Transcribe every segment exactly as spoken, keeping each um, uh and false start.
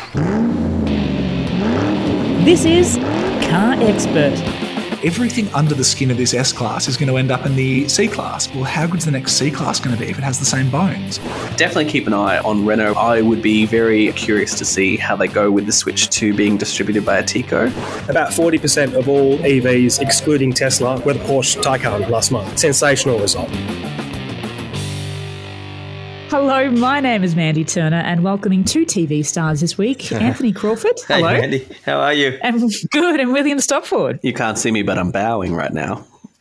This is Car Expert. Everything under the skin of this S-Class is going to end up in the C-Class. Well, how good's the next C-Class going to be if it has the same bones? Definitely keep an eye on Renault. I would be very curious to see how they go with the switch to being distributed by Atico. About forty percent of all E Vs, excluding Tesla, were the Porsche Taycan last month. Sensational result. Hello, my name is Mandy Turner, and welcoming two T V stars this week, Anthony Crawford. Hello. Hey, Mandy. How are you? And good, and William Stopford. You can't see me, but I'm bowing right now.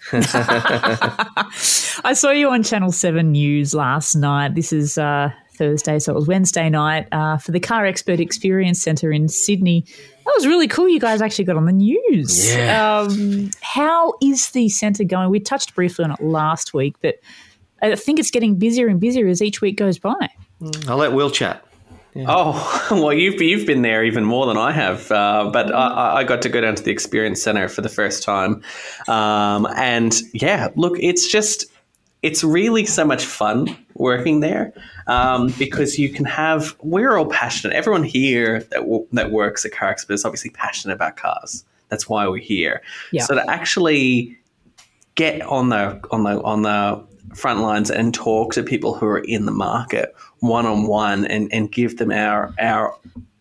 I saw you on Channel seven News last night. This is uh, Thursday, so it was Wednesday night uh, for the Car Expert Experience Centre in Sydney. That was really cool. You guys actually got on the news. Yeah. Um, how is the centre going? We touched briefly on it last week, but I think it's getting busier and busier as each week goes by. I'll let Will chat. Yeah. Oh, well, you've you've been there even more than I have, uh, but I, I got to go down to the Experience Centre for the first time. Um, and, yeah, look, it's just – it's really so much fun working there um, because you can have – we're all passionate. Everyone here that w- that works at Car Expert is obviously passionate about cars. That's why we're here. Yeah. So to actually get on the on the on the – front lines and talk to people who are in the market one-on-one and, and give them our, our,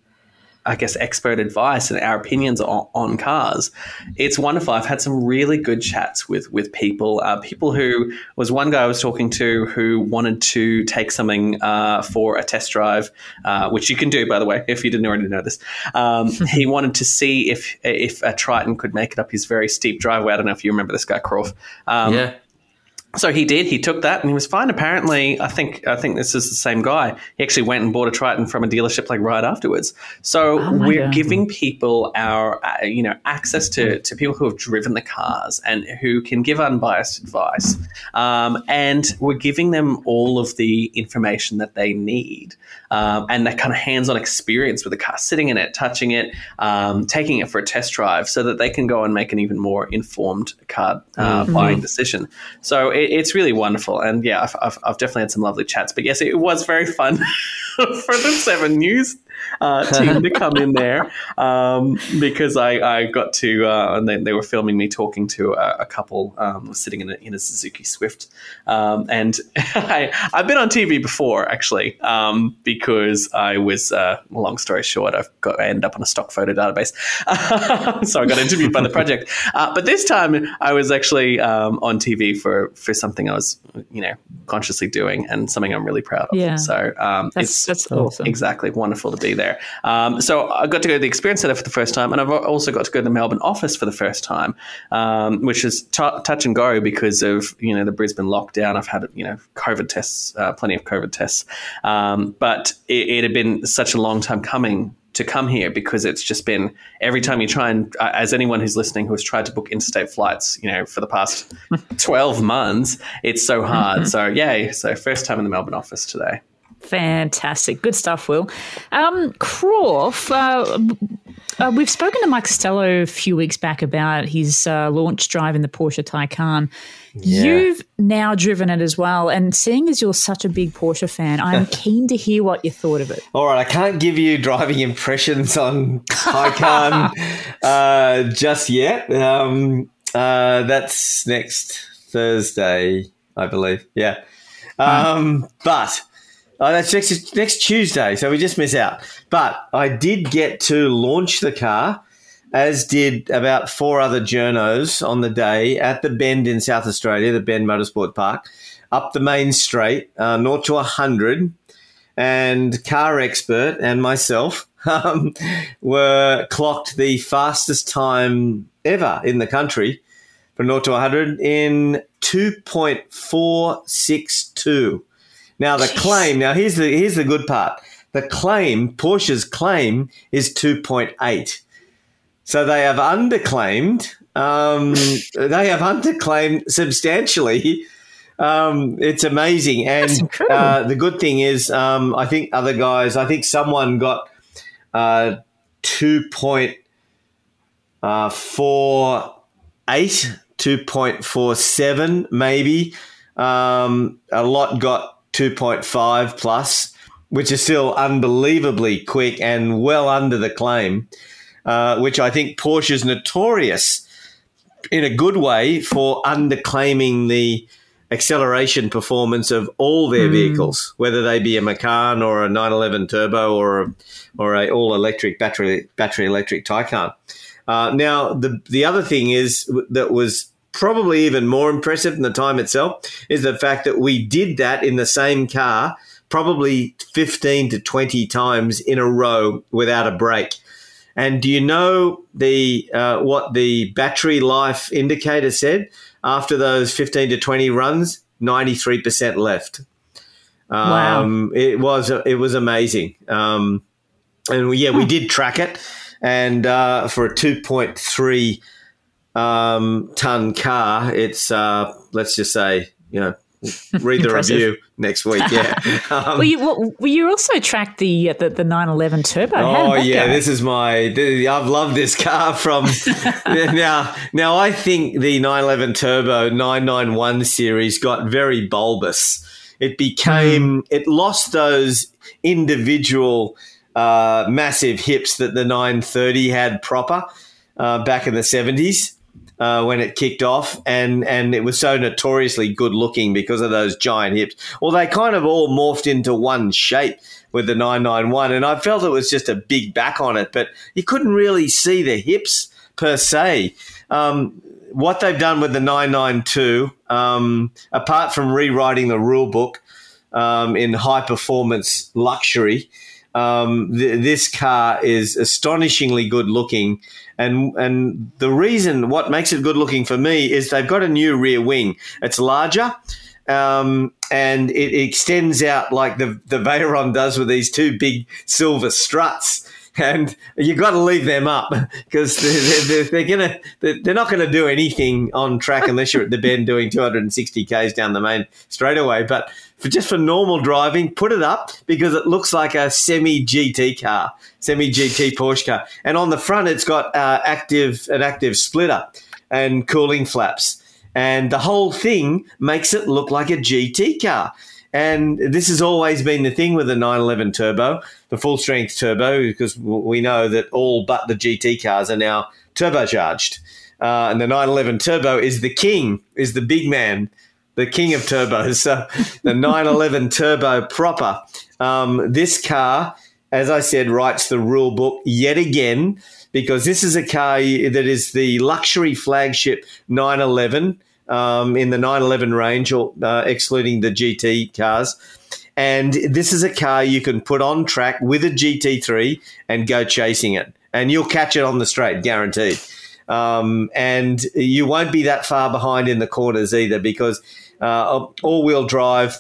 I guess, expert advice and our opinions on, on cars. It's wonderful. I've had some really good chats with, with people, uh, people who was one guy I was talking to who wanted to take something uh, for a test drive, uh, which you can do, by the way, if you didn't already know this. Um, he wanted to see if, if a Triton could make it up his very steep driveway. I don't know if you remember this guy, Croft. Um, yeah. So he did. He took that and he was fine. Apparently, I think I think this is the same guy. He actually went and bought a Triton from a dealership like right afterwards. So Oh my we're God. giving people our uh, you know access to to people who have driven the cars and who can give unbiased advice. Um, and we're giving them all of the information that they need um, and that kind of hands-on experience with the car, sitting in it, touching it, um, taking it for a test drive, so that they can go and make an even more informed car uh, Mm-hmm. buying decision. So it, it's really wonderful. And yeah, I've, I've, I've definitely had some lovely chats. But yes, it was very fun for the Seven News uh, team to come in there um, because I, I got to, uh, and they, they were filming me talking to a, a couple um, sitting in a, in a Suzuki Swift. Um, and I, I've been on T V before, actually, um, because I was, uh, long story short, I've got, I ended up on a stock photo database. So I got interviewed by the project. Uh, but this time I was actually um, on T V for, for something I was, you know, consciously doing and something I'm really proud of. Yeah. So um, That's, it's that's awesome. exactly wonderful to be there. Um, so I got to go to the Experience Centre for the first time, and I've also got to go to the Melbourne office for the first time, um, which is t- touch and go because of, you know, the Brisbane lockdown. I've had, you know, COVID tests, uh, plenty of COVID tests. Um, but it, it had been such a long time coming to come here because it's just been every time you try and, uh, as anyone who's listening who has tried to book interstate flights, you know, for the past twelve months, it's so hard. So, yay. So first time in the Melbourne office today. Fantastic. Good stuff, Will. Um, Croft, uh, uh, we've spoken to Mike Costello a few weeks back about his uh, launch drive in the Porsche Taycan. Yeah. You've now driven it as well, and seeing as you're such a big Porsche fan, I'm keen to hear what you thought of it. All right, I can't give you driving impressions on Taycan uh, just yet. Um, uh, that's next Thursday, I believe. Yeah. Um, but uh, that's next, next Tuesday, so we just miss out. But I did get to launch the car, as did about four other journos on the day at the Bend in South Australia, the Bend Motorsport Park, up the main straight, uh, zero to one hundred, and Car Expert and myself um, were clocked the fastest time ever in the country from zero to one hundred in two point four six two. Now, the claim, now here's the here's the good part. The claim, Porsche's claim, is two point eight. So they have underclaimed. Um, they have underclaimed substantially. Um, it's amazing, and uh, the good thing is, um, I think other guys. I think someone got uh, two point four eight, two point four seven, maybe. Um, a lot got two point five plus. which is still unbelievably quick and well under the claim, uh, which I think Porsche's notorious in a good way for underclaiming the acceleration performance of all their mm. vehicles, whether they be a Macan or a nine eleven Turbo or a, or a all-electric battery battery electric Taycan. Uh, now, the the other thing is that was probably even more impressive than the time itself is the fact that we did that in the same car probably fifteen to twenty times in a row without a break. And do you know the uh, what the battery life indicator said? After those fifteen to twenty runs, ninety-three percent left. Um, wow. It was it was amazing. Um, and we, yeah, we did track it. And uh, for a two point three um, ton car, it's, uh, let's just say, you know, read the review next week. Yeah. Um, well, you, well, you also tracked the the, the nine eleven Turbo. How oh yeah, go? This is my. I've loved this car from now. Now I think the nine eleven Turbo nine ninety-one series got very bulbous. It became. Mm. It lost those individual uh, massive hips that the nine thirty had proper uh, back in the seventies. Uh, when it kicked off, and, and it was so notoriously good looking because of those giant hips. Well, they kind of all morphed into one shape with the nine ninety-one, and I felt it was just a big back on it, but you couldn't really see the hips per se. Um, what they've done with the nine ninety-two, um, apart from rewriting the rule book um, in high performance luxury, um, th- this car is astonishingly good looking. And and the reason, what makes it good looking for me is they've got a new rear wing. It's larger um, and it extends out like the, the Veyron does with these two big silver struts. And you've got to leave them up because they're, they're, they're gonna they're not going to do anything on track unless you're at the bend doing two hundred sixty kays down the main straightaway. But for just for normal driving, put it up because it looks like a semi-G T car, semi-G T Porsche car. And on the front, it's got uh, active an active splitter and cooling flaps. And the whole thing makes it look like a G T car. And this has always been the thing with the nine eleven Turbo, the full-strength turbo, because we know that all but the G T cars are now turbocharged. Uh, and the nine eleven Turbo is the king, is the big man, the king of turbos. So the nine eleven Turbo proper. Um, this car, as I said, writes the rule book yet again because this is a car that is the luxury flagship nine eleven Um, in the nine eleven range, or uh, excluding the G T cars. And this is a car you can put on track with a G T three and go chasing it. And you'll catch it on the straight, guaranteed. Um, and you won't be that far behind in the corners either because uh, all-wheel drive,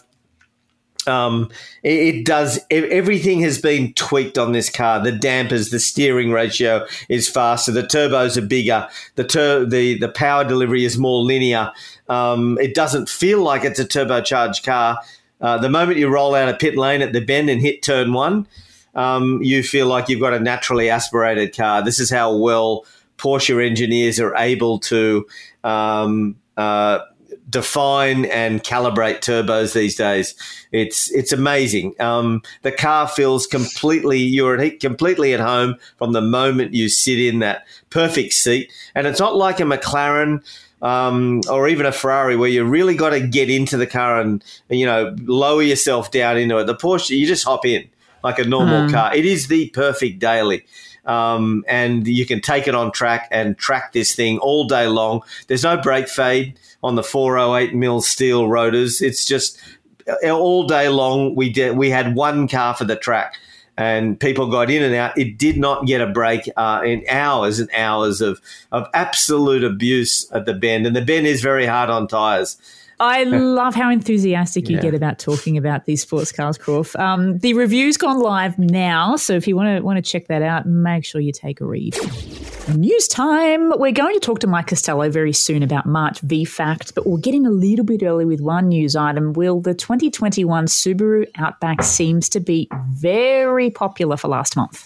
Um, it, it does. Everything has been tweaked on this car. The dampers, the steering ratio is faster. The turbos are bigger. The tur- the the power delivery is more linear. Um, it doesn't feel like it's a turbocharged car. Uh, the moment you roll out a pit lane at the bend and hit turn one, um, you feel like you've got a naturally aspirated car. This is how well Porsche engineers are able to um, uh, define and calibrate turbos these days. It's it's amazing. Um, the car feels completely, you're at, completely at home from the moment you sit in that perfect seat. And it's not like a McLaren um, or even a Ferrari where you really got to get into the car and, you know, lower yourself down into it. The Porsche, you just hop in like a normal mm. car. It is the perfect daily. Um, and you can take it on track and track this thing all day long. There's no brake fade on the four oh eight mil steel rotors. It's just all day long. We did, we had one car for the track and people got in and out. It did not get a break uh, in hours and hours of, of absolute abuse at the bend. And the bend is very hard on tyres. I love how enthusiastic you yeah. get about talking about these sports cars, Croft. Um, the review's gone live now, so if you want to want to check that out, make sure you take a read. News time. We're going to talk to Mike Costello very soon about March V FACT, but we'll get in a little bit early with one news item. Will, the twenty twenty-one Subaru Outback seems to be very popular for last month.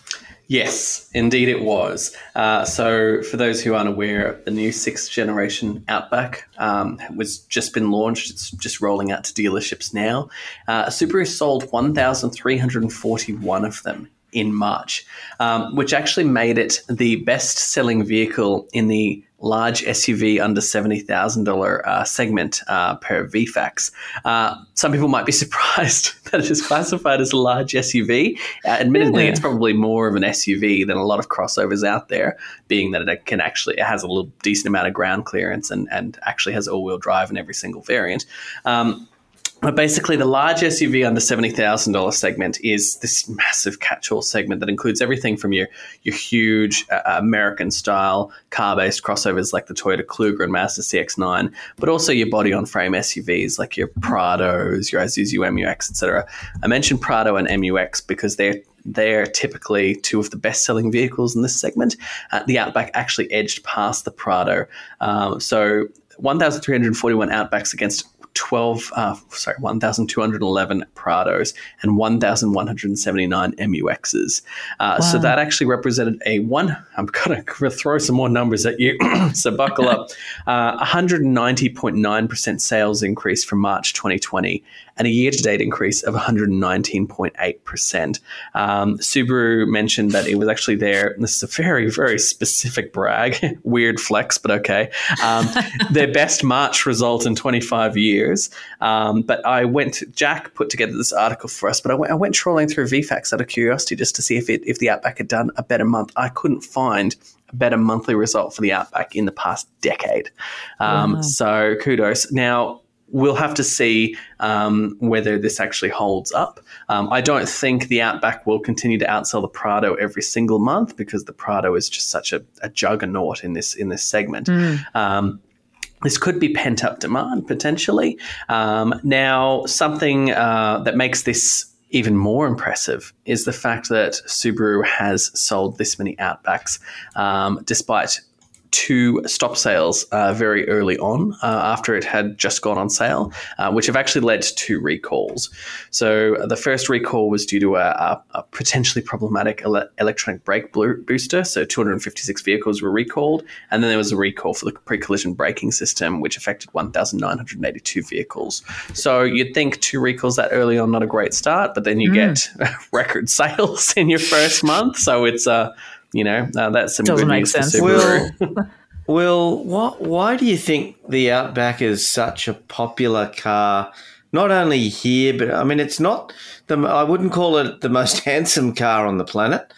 Yes, indeed it was. Uh, so for those who aren't aware, the new sixth generation Outback um, was just been launched. It's just rolling out to dealerships now. Uh, Subaru sold one thousand three hundred forty-one of them in March, um, which actually made it the best-selling vehicle in the large S U V under seventy thousand dollars uh, segment uh, per V FAX. Uh, some people might be surprised that it is classified as a large S U V. Uh, admittedly, yeah. It's probably more of an S U V than a lot of crossovers out there, being that it can actually, it has a little decent amount of ground clearance and, and actually has all-wheel drive in every single variant. Um, But basically, the large S U V under seventy thousand dollars segment is this massive catch-all segment that includes everything from your your huge uh, American-style car-based crossovers like the Toyota Kluger and Mazda C X nine, but also your body-on-frame S U Vs like your Prados, your Isuzu M U X, et cetera. I mentioned Prado and M U X because they're They're typically two of the best-selling vehicles in this segment. Uh, the Outback actually edged past the Prado. Um, so one thousand three hundred forty-one Outbacks against twelve, uh, sorry, one thousand two hundred eleven Prados and one thousand one hundred seventy-nine M U Xs. Uh, wow. So that actually represented a one, I'm going to throw some more numbers at you, so buckle up, uh, one hundred ninety point nine percent sales increase from March twenty twenty and a year-to-date increase of one hundred nineteen point eight percent. Um, Subaru mentioned that it was actually there, and this is a very, very specific brag, weird flex, but okay, um, their best March result in twenty-five years. Um, but I went, Jack put together this article for us, but I went, I went trolling through V FAX out of curiosity just to see if it, if the Outback had done a better month. I couldn't find a better monthly result for the Outback in the past decade. Um, wow. So kudos. Now, we'll have to see um, whether this actually holds up. Um, I don't think the Outback will continue to outsell the Prado every single month because the Prado is just such a, a juggernaut in this in this segment. Mm. Um, this could be pent-up demand potentially. Um, now, something uh, that makes this even more impressive is the fact that Subaru has sold this many Outbacks um, despite two stop sales uh, very early on uh, after it had just gone on sale, uh, which have actually led to two recalls. So uh, the first recall was due to a, a, a potentially problematic ele- electronic brake blo- booster. So two hundred fifty-six vehicles were recalled. And then there was a recall for the pre-collision braking system, which affected one thousand nine hundred eighty-two vehicles. So you'd think two recalls that early on, not a great start, but then you mm. get record sales in your first month. So it's a uh, You know, uh, that's some Doesn't good make news sense. for Subaru. Will, Will what, why do you think the Outback is such a popular car? Not only here, but I mean, it's not the. I wouldn't call it the most handsome car on the planet.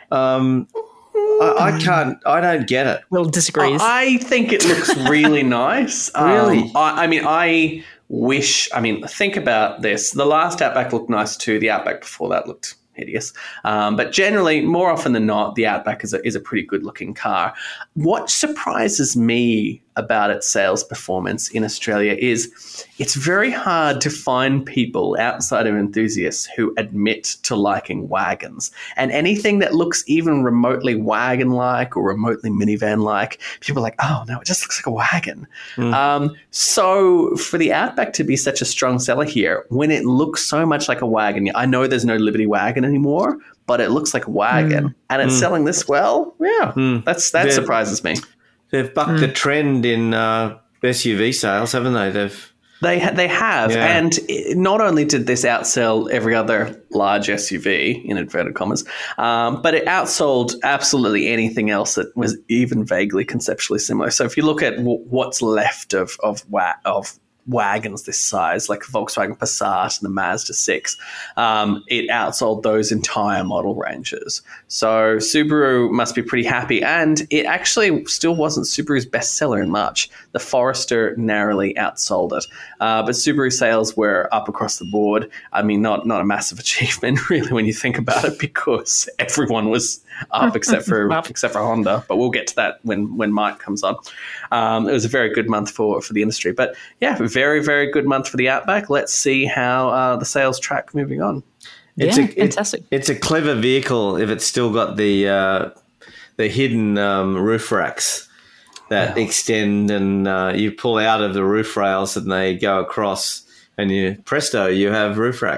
Um, I, I can't. I don't get it. Will disagrees. I think it looks really nice. Really? Um, I, I mean, I wish. I mean, think about this. The last Outback looked nice too. The Outback before that looked hideous. Um, but generally, more often than not, the Outback is a, is a pretty good-looking car. What surprises me about its sales performance in Australia is it's very hard to find people outside of enthusiasts who admit to liking wagons. And anything that looks even remotely wagon-like or remotely minivan-like, people are like, oh, no, it just looks like a wagon. Mm. Um, so for the Outback to be such a strong seller here, when it looks so much like a wagon, I know there's no Liberty wagon anymore, but it looks like a wagon, mm. and it's mm. selling this well. Yeah, mm. that's that They're, surprises me. They've bucked mm. the trend in uh, S U V sales, haven't they? They've they ha- they have, yeah. And it, not only did this outsell every other large S U V in inverted commas, um, but it outsold absolutely anything else that was even vaguely conceptually similar. So if you look at w- what's left of of wa- of wagons this size, like Volkswagen Passat and the Mazda six, um, it outsold those entire model ranges. So Subaru must be pretty happy, and it actually still wasn't Subaru's best seller in March. The Forester narrowly outsold it, uh, but Subaru sales were up across the board. I mean, not not a massive achievement really when you think about it, because everyone was up except for except for Honda. But we'll get to that when when Mike comes on. Um, it was a very good month for for the industry, but yeah, very very good month for the Outback. Let's see how uh, the sales track moving on. It's yeah, a, fantastic. It, it's a clever vehicle if it's still got the uh, the hidden um, roof racks that yeah. extend, and uh, you pull out of the roof rails and they go across, and you presto, you have roof racks.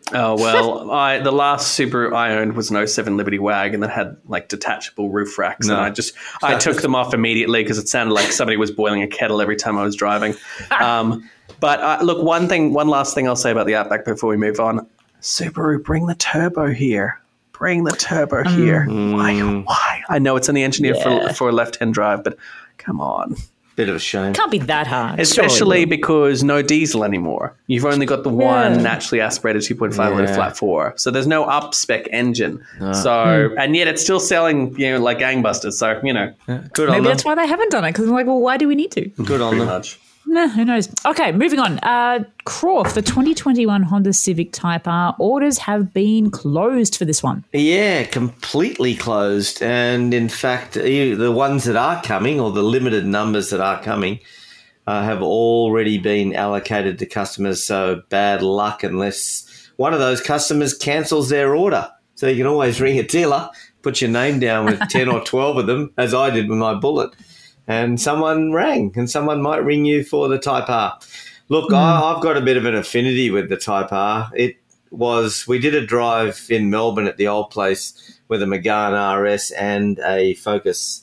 Oh, well, I the last Subaru I owned was an oh seven Liberty Wagon that had like detachable roof racks. No. And I just, I took them off immediately because it sounded like somebody was boiling a kettle every time I was driving. Um, but uh, look, one thing, one last thing I'll say about the Outback before we move on. Subaru, bring the turbo here. Bring the turbo mm. here. Why? Why? I know it's only engineered yeah. for, for left-hand drive, but come on. Bit of a shame. Can't be that hard. Especially because no diesel anymore. You've only got the one yeah. naturally aspirated two point five yeah. litre flat four. So there's no up-spec engine. No. So mm. And yet it's still selling, you know, like gangbusters. So, you know. Yeah. Good on Maybe them. that's why they haven't done it. Because I'm like, well, why do we need to? Good on Pretty them. Much. Nah, who knows? Okay, moving on. Uh, Croft, the twenty twenty-one Honda Civic Type R, orders have been closed for this one. Yeah, completely closed. And in fact, the ones that are coming, or the limited numbers that are coming, uh, have already been allocated to customers. So bad luck unless one of those customers cancels their order. So you can always ring a dealer, put your name down with ten or twelve of them, as I did with my Bullet. And someone rang, and someone might ring you for the Type R. Look, mm. I, I've got a bit of an affinity with the Type R. It was, we did a drive in Melbourne at the old place with a Megane R S and a Focus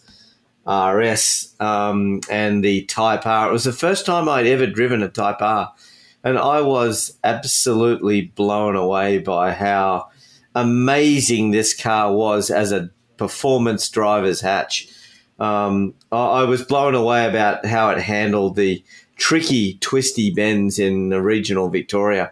R S um, and the Type R. It was the first time I'd ever driven a Type R, and I was absolutely blown away by how amazing this car was as a performance driver's hatch. Um, I was blown away about how it handled the tricky, twisty bends in the regional Victoria,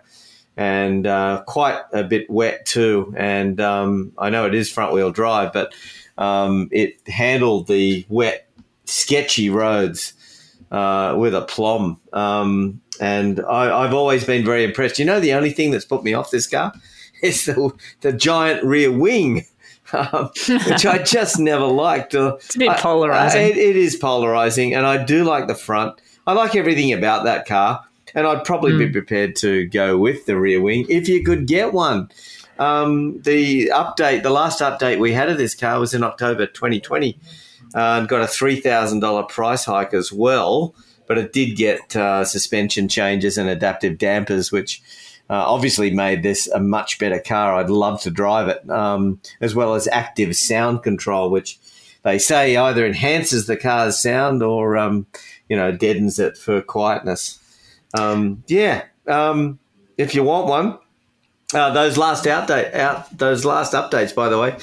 and uh, quite a bit wet too. And um, I know it is front-wheel drive, but um, it handled the wet, sketchy roads uh, with aplomb. Um, and I, I've always been very impressed. You know, the only thing that's put me off this car is the, the giant rear wing. Um, which I just never liked. Uh, it's a bit polarizing. I, I, it, it is polarizing, and I do like the front. I like everything about that car, and I'd probably mm. be prepared to go with the rear wing if you could get one. Um, the update, the last update we had of this car was in October twenty twenty, uh, and got a three thousand dollars price hike as well, but it did get uh, suspension changes and adaptive dampers, which Uh, obviously made this a much better car. I'd love to drive it, um, as well as active sound control, which they say either enhances the car's sound or, um, you know, deadens it for quietness. Um, yeah, um, if you want one, uh, those last outdate, out those last updates, by the way,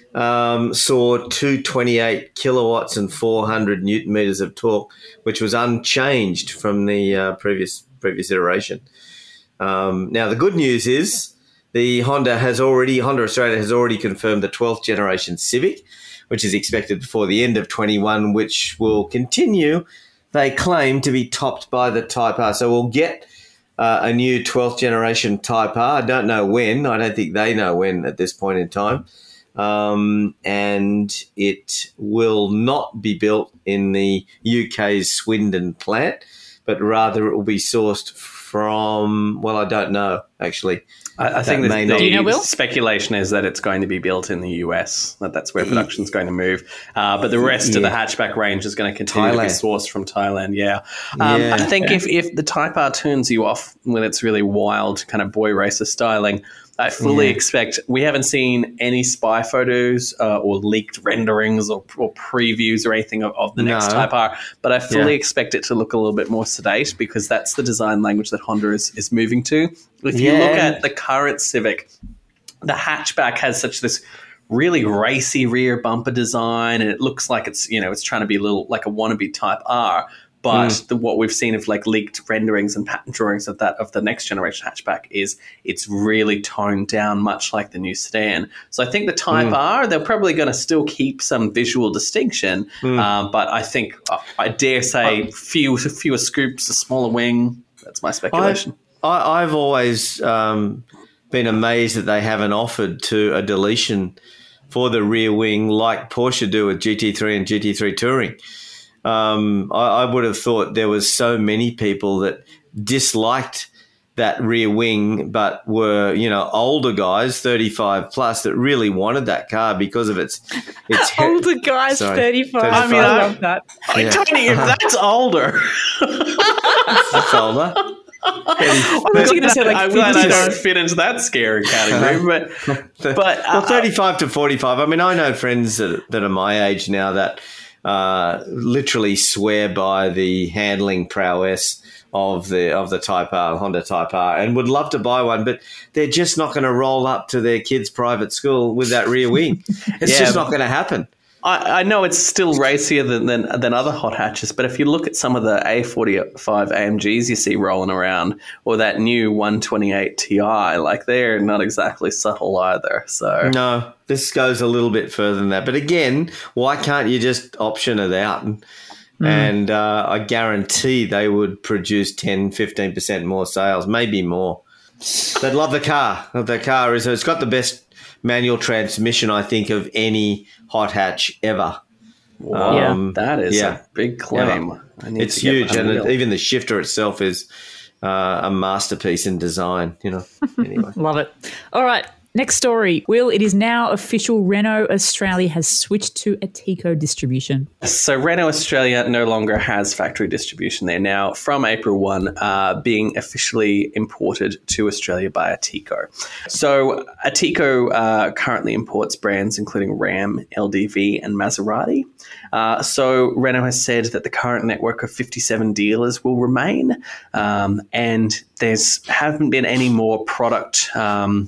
um, saw two hundred twenty-eight kilowatts and four hundred newton meters of torque, which was unchanged from the uh, previous previous iteration. Um, now, the good news is the Honda has already, Honda Australia has already confirmed the twelfth generation Civic, which is expected before the end of twenty-one, which will continue, they claim, to be topped by the Type R. So we'll get uh, a new twelfth generation Type R. I don't know when. I don't think they know when at this point in time. Um, and it will not be built in the U K's Swindon plant, but rather it will be sourced from, well, I don't know, actually. I, I think the, the you know, speculation is that it's going to be built in the U S, that that's where production is going to move. Uh, but the rest yeah. of the hatchback range is going to continue Thailand. to be sourced from Thailand, yeah. Um, yeah. I think yeah. if, if the Type R turns you off with its really wild kind of boy racer styling, I fully yeah. expect, we haven't seen any spy photos uh, or leaked renderings or, or previews or anything of, of the no. next Type R, but I fully yeah. expect it to look a little bit more sedate because that's the design language that Honda is, is moving to. If you yeah. look at the current Civic, the hatchback has such this really racy rear bumper design, and it looks like it's, you know, it's trying to be a little like a wannabe Type R. But mm. the, what we've seen of like leaked renderings and pattern drawings of that of the next generation hatchback is it's really toned down, much like the new sedan. So I think the Type mm. R, they're probably going to still keep some visual distinction, mm. um, but I think uh, I dare say uh, few fewer scoops, a smaller wing. That's my speculation. I, I, I've always um, been amazed that they haven't offered to a deletion for the rear wing like Porsche do with G T three and G T three Touring. Um, I, I would have thought there was so many people that disliked that rear wing, but were, you know, older guys, thirty-five plus, that really wanted that car because of its its he- older guys, Sorry, thirty-five. I mean, I love that. I mean, Tony, if that's older, that's older. I was going to say like I'm glad I don't fifty-five. fit into that scary category, but but well, uh, thirty-five to forty-five. I mean, I know friends that, that are my age now that uh, literally swear by the handling prowess of the of the Type R, Honda Type R, and would love to buy one, but they're just not going to roll up to their kid's private school with that rear wing. It's Yeah, just but- not going to happen. I, I know it's still racier than, than than other hot hatches, but if you look at some of the A forty-five A M Gs you see rolling around, or that new one twenty-eight Ti, like they're not exactly subtle either. So No, this goes a little bit further than that. But again, why can't you just option it out? And, and uh, I guarantee they would produce ten, fifteen percent more sales, maybe more. They'd love the car. The car is, it's got the best manual transmission, I think, of any hot hatch ever. wow, Yeah. that is yeah. a big claim. Yeah. I need It's to get huge, behind and the it, wheel. even the shifter itself is uh, a masterpiece in design. You know. Anyway, Love it. All right. Next story. Will, it is now official. Renault Australia has switched to a Tico distribution. So Renault Australia no longer has factory distribution there now. From April first, uh, being officially imported to Australia by Atico. So Atico uh, currently imports brands including Ram, L D V, and Maserati. Uh, so Renault has said that the current network of fifty-seven dealers will remain, um, and there's haven't been any more product Um,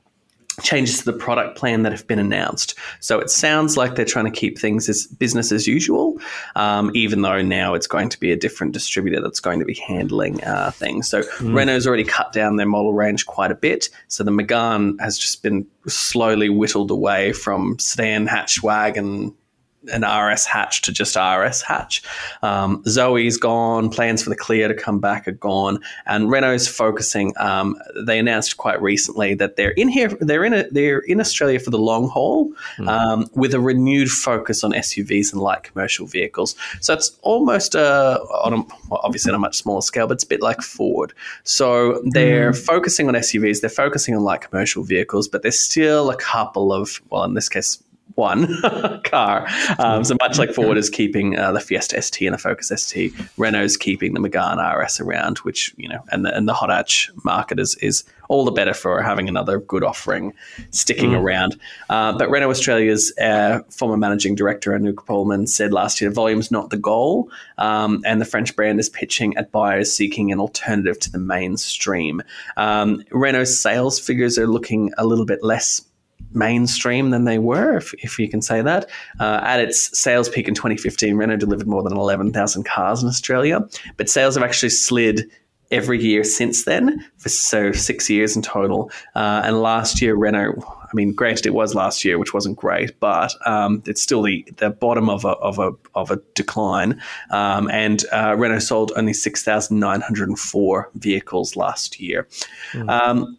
changes to the product plan that have been announced. So it sounds like they're trying to keep things as business as usual, um, even though now it's going to be a different distributor that's going to be handling uh, things. So Renault's already cut down their model range quite a bit. So the Megane has just been slowly whittled away from sedan, hatch, wagon, an R S hatch to just R S hatch. Um, Zoe's gone. Plans for the Clio to come back are gone. And Renault's focusing. Um, they announced quite recently that they're in here. They're in. A, they're in Australia for the long haul, um, with a renewed focus on S U Vs and light commercial vehicles. So it's almost uh, on a, well, obviously on a much smaller scale, but it's a bit like Ford. So they're focusing on S U Vs. They're focusing on light commercial vehicles, but there's still a couple of, well, in this case, one car. Um, so much like Ford is keeping uh, the Fiesta S T and the Focus S T, Renault's keeping the Megane R S around, which, you know, and the, and the hot hatch market is, is all the better for having another good offering sticking around. Uh, but Renault Australia's uh, former managing director, Anouk Pullman, said last year, volume's not the goal. Um, and the French brand is pitching at buyers seeking an alternative to the mainstream. Um, Renault's sales figures are looking a little bit less mainstream than they were, if, if you can say that. Uh, at its sales peak in twenty fifteen, Renault delivered more than eleven thousand cars in Australia, but sales have actually slid every year since then, for so six years in total. Uh, and last year, Renault, I mean, granted, it was last year, which wasn't great, but um, it's still the, the bottom of a of a of a decline. Um, and uh, Renault sold only six thousand nine hundred four vehicles last year. Mm. Um,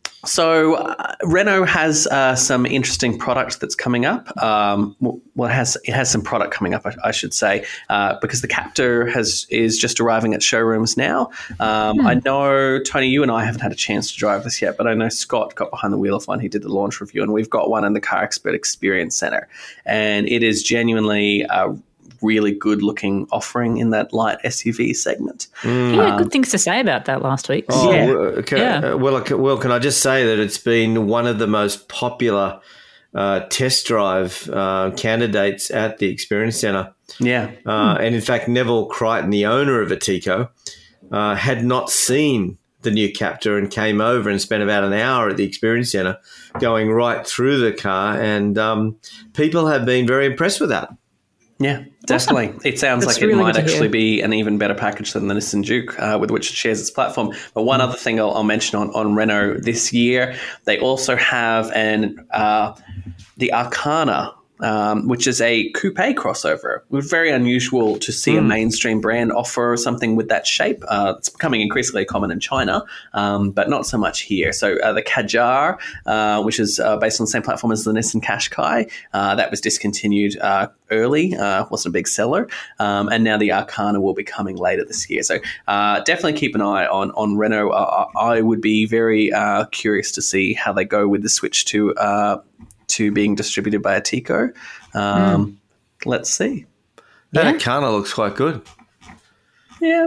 So uh, Renault has uh, some interesting product that's coming up. Um, well, it has it has some product coming up, I, I should say, uh, because the Captur has is just arriving at showrooms now. Um, hmm. I know, Tony, you and I haven't had a chance to drive this yet, but I know Scott got behind the wheel of one. He did the launch review, and we've got one in the Car Expert Experience Centre, and it is genuinely a really good looking offering in that light S U V segment. Mm. He had um, good things to say about that last week. Oh, yeah. Well, can, yeah. Uh, well, well, can I just say that it's been one of the most popular uh, test drive uh, candidates at the Experience Centre. Yeah. Uh, mm. And in fact, Neville Crichton, the owner of Atico, uh, had not seen the new Captur and came over and spent about an hour at the Experience Centre going right through the car. And um, people have been very impressed with that. Yeah, definitely. Awesome. It sounds That's like really it might actually be an even better package than the Nissan Juke uh, with which it shares its platform. But one mm. other thing I'll, I'll mention on, on Renault this year, they also have an uh, the Arcana, um, which is a coupe crossover. It's very unusual to see mm. a mainstream brand offer something with that shape. Uh, it's becoming increasingly common in China, um, but not so much here. So uh, the Kadjar, uh, which is uh, based on the same platform as the Nissan Qashqai, uh, that was discontinued uh, early, uh, wasn't a big seller, um, and now the Arcana will be coming later this year. So uh, definitely keep an eye on, on Renault. Uh, I would be very uh, curious to see how they go with the switch to uh, to being distributed by Atico. Um, mm. Let's see. That yeah. Arcana looks quite good. Yeah.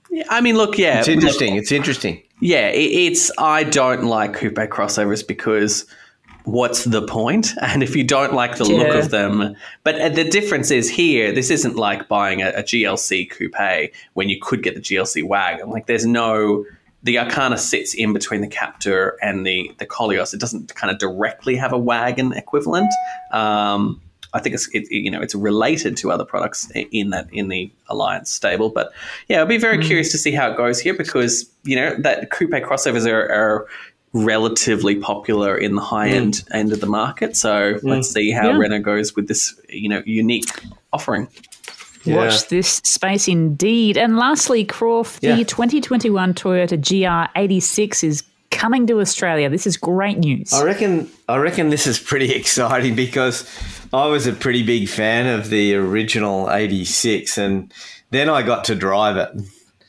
Yeah, I mean, look, yeah. It's interesting. Look, it's interesting. Yeah, it, it's, I don't like coupe crossovers because what's the point? And if you don't like the yeah. look of them, but the difference is here, this isn't like buying a, a G L C coupe when you could get the G L C wagon. Like there's no, the Arkana sits in between the Captur and the, the Koleos. It doesn't kind of directly have a wagon equivalent. Um, I think it's, it, you know, it's related to other products in that, in the Alliance stable, but yeah, I'll be very mm. curious to see how it goes here because, you know, that coupe crossovers are, are relatively popular in the high end mm. end of the market. So mm. let's see how yeah. Renault goes with this, you know, unique offering. Yeah. Watch this space indeed. And lastly, Croft, the yeah. twenty twenty-one Toyota G R eighty-six is coming to Australia. This is great news. I reckon I reckon this is pretty exciting because I was a pretty big fan of the original eighty-six and then I got to drive it.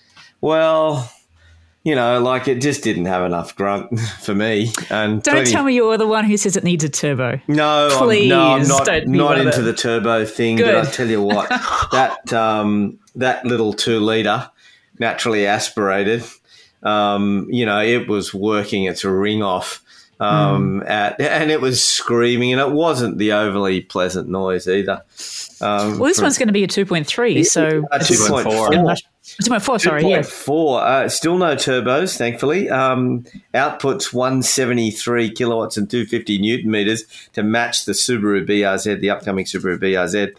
Well, you know, like it just didn't have enough grunt for me. And don't plenty, tell me you're the one who says it needs a turbo. No, Please, I'm, no, I'm not, don't not into it. the turbo thing. Good. But I tell you what, that um, that little two litre naturally aspirated, um, you know, it was working its ring off. Um, mm. at, and it was screaming, and it wasn't the overly pleasant noise either. Um, well, this from, one's going to be a two point three, so uh, two point four. two point four, sorry, yeah. four, uh, still no turbos, thankfully. Um, outputs one seventy-three kilowatts and two hundred fifty newton meters to match the Subaru B R Z, the upcoming Subaru B R Z.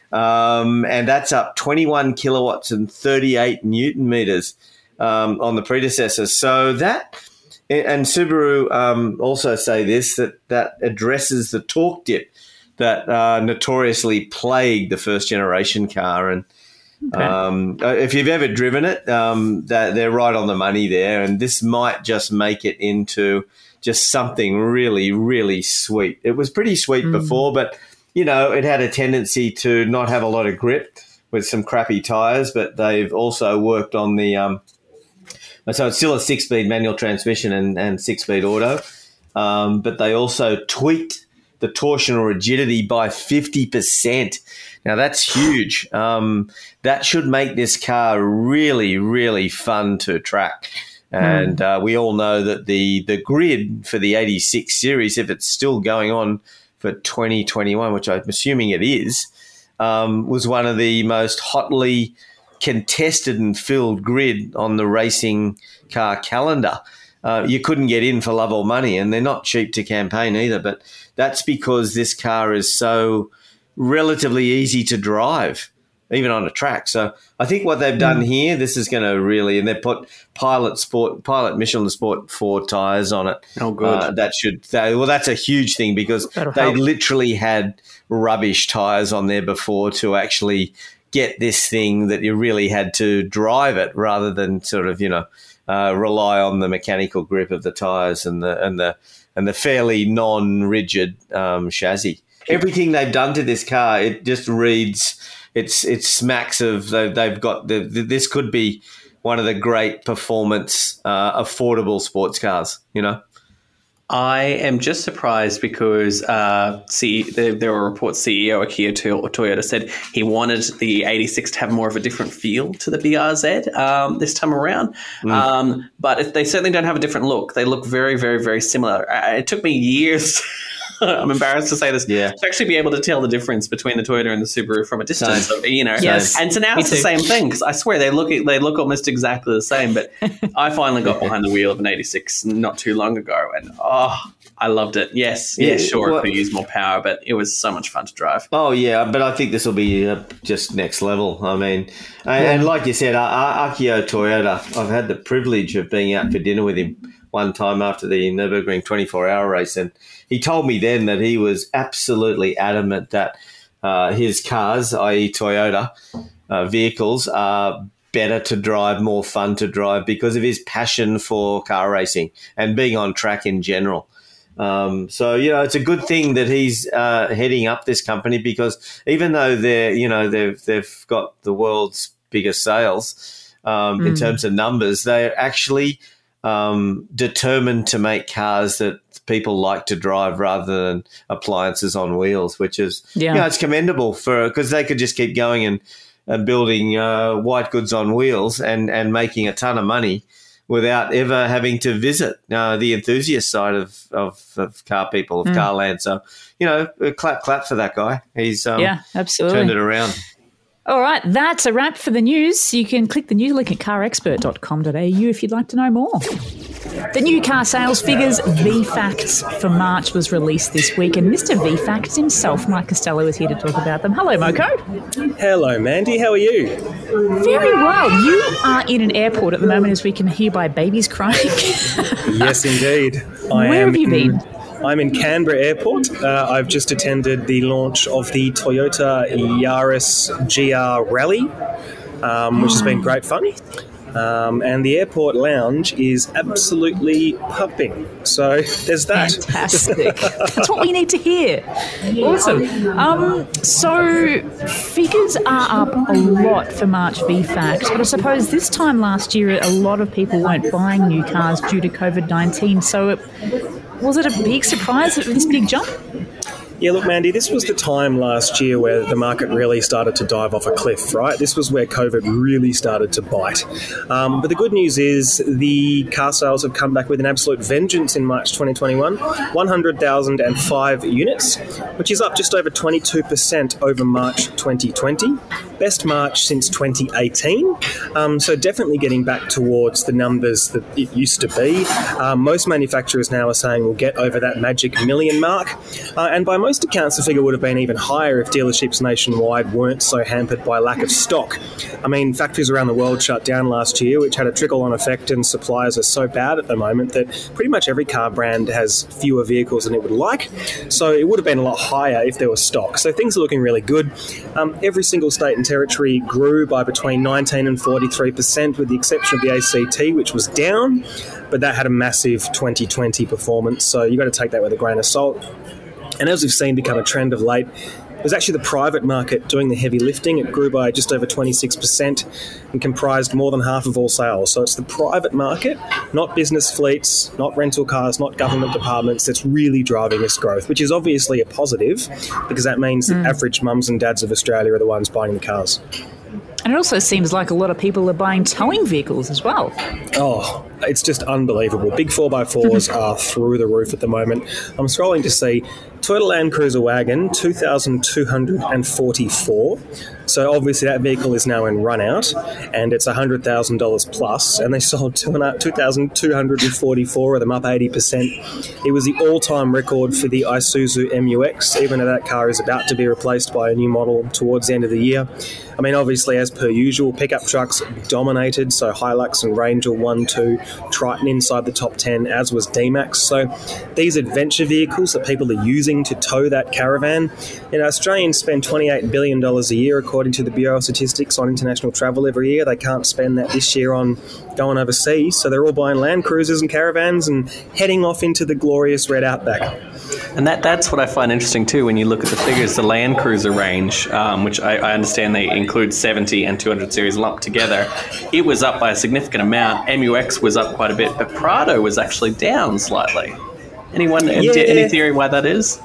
Um, and that's up twenty-one kilowatts and thirty-eight newton meters um, on the predecessor. So that... And Subaru um, also say this, that that addresses the torque dip that uh, notoriously plagued the first generation car. And okay. um, if you've ever driven it, um, that they're right on the money there. And this might just make it into just something really, really sweet. It was pretty sweet mm. before, but, you know, it had a tendency to not have a lot of grip with some crappy tyres, but they've also worked on the... Um, So it's still a six-speed manual transmission and, and six-speed auto, um, but they also tweaked the torsional rigidity by fifty percent. Now, that's huge. Um, that should make this car really, really fun to track. And uh, we all know that the, the grid for the eighty-six series, if it's still going on for twenty twenty-one, which I'm assuming it is, um, was one of the most hotly contested and filled grid on the racing car calendar. Uh, you couldn't get in for love or money, and they're not cheap to campaign either, but that's because this car is so relatively easy to drive, even on a track. So I think what they've done mm. here, this is going to really, and they've put Pilot Sport, Pilot Michelin Sport four tyres on it. Oh, good. Uh, that should, they, well, that's a huge thing because That'll they help. literally had rubbish tyres on there before to actually get this thing that you really had to drive it rather than sort of, you know, uh, rely on the mechanical grip of the tyres and the and the and the fairly non-rigid um, chassis. Everything they've done to this car, it just reads, it's it smacks of they've, they've got the, the this could be one of the great performance, uh, affordable sports cars. You know. I am just surprised because uh, C- there, there were reports C E O Akio Toyoda said he wanted the eighty-six to have more of a different feel to the B R Z um, this time around. Mm. Um, but if they certainly don't have a different look. They look very, very, very similar. Uh, it took me years I'm embarrassed to say this. Yeah. To actually be able to tell the difference between the Toyota and the Subaru from a distance, Same. of, you know. Yes. And so now Me it's too. the same thing because I swear they look they look almost exactly the same. But I finally got behind the wheel of an eighty-six not too long ago, and oh, I loved it. Yes, yeah, Yeah, sure, well- it could use more power, but it was so much fun to drive. Oh, yeah, but I think this will be uh, just next level. I mean, and, and like you said, uh, Akio Toyota, I've had the privilege of being out for dinner with him one time after the Nürburgring twenty-four hour race, and he told me then that he was absolutely adamant that uh, his cars, that is. Toyota uh, vehicles, are better to drive, more fun to drive because of his passion for car racing and being on track in general. Um, so, you know, it's a good thing that he's uh, heading up this company because even though they're, you know, they've, they've got the world's biggest sales um, mm. in terms of numbers, they're actually um, determined to make cars that people like to drive rather than appliances on wheels, which is, Yeah. you know, it's commendable for because they could just keep going and, uh, building uh, white goods on wheels and, and making a ton of money without ever having to visit uh, the enthusiast side of, of, of car people, of mm. car land. So, you know, clap, clap for that guy. He's um, yeah, absolutely. turned it around. All right, that's a wrap for the news. You can click the news link at car expert dot com dot a u if you'd like to know more. The new car sales figures, V FACTS, for March was released this week, and Mister V FACTS himself, Mike Costello, is here to talk about them. Hello, Moko. Hello, Mandy. How are you? Very well. You are in an airport at the moment, as we can hear by babies crying. Yes, indeed. I Where am have you in, been? I'm in Canberra Airport. Uh, I've just attended the launch of the Toyota Yaris G R Rally, um, which has been great fun. Um, and the airport lounge is absolutely pumping. So there's that. Fantastic. That's what we need to hear. Awesome. Um, so figures are up a lot for March V FACTS, but I suppose this time last year a lot of people weren't buying new cars due to COVID nineteen. So it, was it a big surprise, this big jump? Yeah, look, Mandy, this was the time last year where the market really started to dive off a cliff, right? This was where COVID really started to bite. Um, but the good news is the car sales have come back with an absolute vengeance in March twenty twenty-one, one hundred thousand five units, which is up just over twenty-two percent over March twenty twenty. Best March since twenty eighteen. Um, so definitely getting back towards the numbers that it used to be. Um, most manufacturers now are saying we'll get over that magic million mark. Uh, and by most accounts, the figure would have been even higher if dealerships nationwide weren't so hampered by lack of stock. I mean, factories around the world shut down last year, which had a trickle-on effect, and suppliers are so bad at the moment that pretty much every car brand has fewer vehicles than it would like. So it would have been a lot higher if there was stock. So things are looking really good. Um, every single state and territory grew by between nineteen and forty-three percent, with the exception of the A C T, which was down, but that had a massive twenty twenty performance. So you've got to take that with a grain of salt. And as we've seen become a trend of late, it was actually the private market doing the heavy lifting. It grew by just over twenty-six percent and comprised more than half of all sales. So it's the private market, not business fleets, not rental cars, not government departments, that's really driving this growth, which is obviously a positive because that means mm. the average mums and dads of Australia are the ones buying the cars. And it also seems like a lot of people are buying towing vehicles as well. Oh, it's just unbelievable. Big four by fours are through the roof at the moment. I'm scrolling to see Toyota Land Cruiser Wagon, two thousand two hundred forty-four. So obviously that vehicle is now in run out and it's one hundred thousand dollars plus, and they sold two thousand two hundred forty-four of them, up eighty percent. It was the all-time record for the Isuzu M U X, even though that car is about to be replaced by a new model towards the end of the year. I mean, obviously, as per usual, pickup trucks dominated, so Hilux and Ranger one, two, Triton inside the top ten, as was D-Max. So these adventure vehicles that people are using to tow that caravan, you know, Australians spend twenty-eight billion dollars a year, according to the Bureau of Statistics, on international travel every year. They can't spend that this year on going overseas, so they're all buying Land Cruisers and caravans and heading off into the glorious red outback. And that that's what I find interesting too when you look at the figures. The Land Cruiser range, um, which I, I understand they include seventy and two hundred series lumped together, it was up by a significant amount. M U X was up quite a bit, but Prado was actually down slightly. Anyone, yeah. any theory why that is?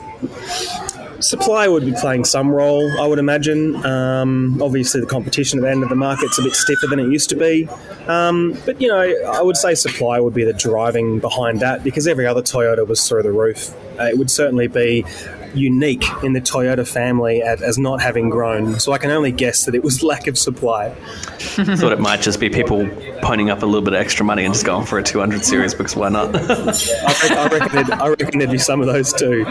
Supply would be playing some role, I would imagine. Um, obviously, the competition at the end of the market's a bit stiffer than it used to be. Um, but, you know, I would say supply would be the driving behind that, because every other Toyota was through the roof. Uh, it would certainly be unique in the Toyota family as, as not having grown. So I can only guess that it was lack of supply. I thought it might just be people ponying up a little bit of extra money and just going for a two hundred series, because why not? I, reckon, I, reckon I reckon there'd be some of those too.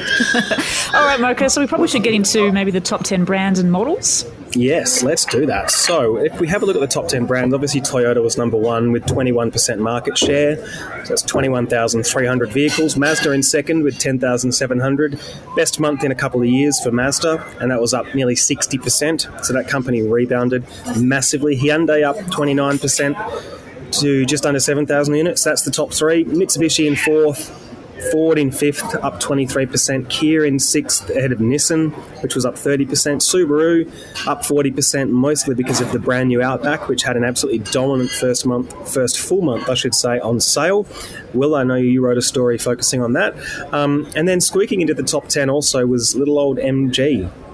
All right, Mocha, so we probably should get into maybe the top ten brands and models. Yes, let's do that. So if we have a look at the top ten brands, obviously Toyota was number one with twenty-one percent market share. So that's twenty-one thousand three hundred vehicles. Mazda in second with ten thousand seven hundred. Best month in a couple of years for Mazda, and that was up nearly sixty percent. So that company rebounded massively. Hyundai up twenty-nine percent to just under seven thousand units. That's the top three. Mitsubishi in fourth. Ford in fifth, up twenty-three percent. Kia in sixth, ahead of Nissan, which was up thirty percent. Subaru up forty percent, mostly because of the brand new Outback, which had an absolutely dominant first month, first full month, I should say, on sale. Will, I know you wrote a story focusing on that. Um, and then squeaking into the top ten also was little old M G.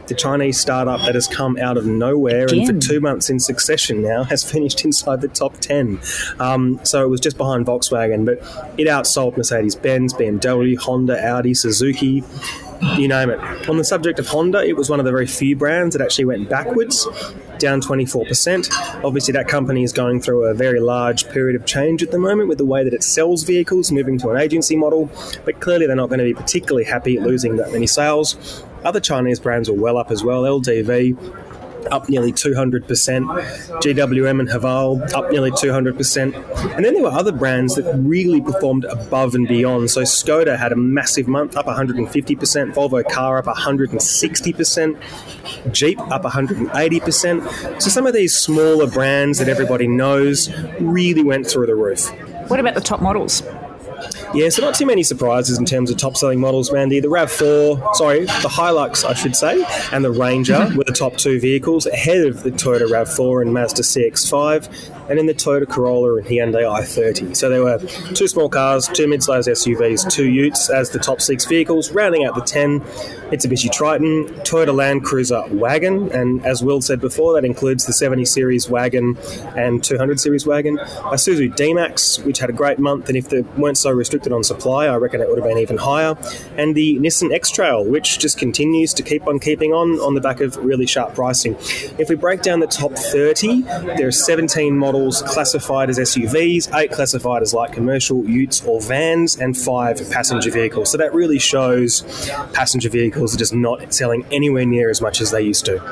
the Chinese startup that has come out of nowhere Again. and for two months in succession now has finished inside the top ten. Um, so it was just behind Volkswagen, but it outsold Mercedes-Benz, B M W, Honda, Audi, Suzuki, you name it. On the subject of Honda, it was one of the very few brands that actually went backwards, down twenty-four percent. Obviously, that company is going through a very large period of change at the moment with the way that it sells vehicles, moving to an agency model, but clearly they're not going to be particularly happy at losing that many sales. Other Chinese brands were well up as well. L D V up nearly two hundred percent, G W M and Haval up nearly two hundred percent. And then there were other brands that really performed above and beyond. So Skoda had a massive month, up one hundred fifty percent, Volvo Car up one hundred sixty percent, Jeep up one hundred eighty percent. So some of these smaller brands that everybody knows really went through the roof. What about the top models? Yeah, so not too many surprises in terms of top-selling models, Mandy. The RAV four, sorry, the Hilux, I should say, and the Ranger were the top two vehicles, ahead of the Toyota RAV four and Mazda C X five, and then the Toyota Corolla and Hyundai i thirty. So there were two small cars, two mid-size S U Vs, two utes as the top six vehicles, rounding out the ten. Mitsubishi Triton, Toyota Land Cruiser Wagon, and as Will said before, that includes the seventy series wagon and two hundred series wagon. Isuzu D-Max, which had a great month, and if they weren't so restricted on supply, I reckon it would have been even higher. And the Nissan X-Trail, which just continues to keep on keeping on on the back of really sharp pricing. If we break down the top thirty, there are seventeen models classified as S U Vs, eight classified as light commercial, utes or vans, and five passenger vehicles. So that really shows passenger vehicles are just not selling anywhere near as much as they used to.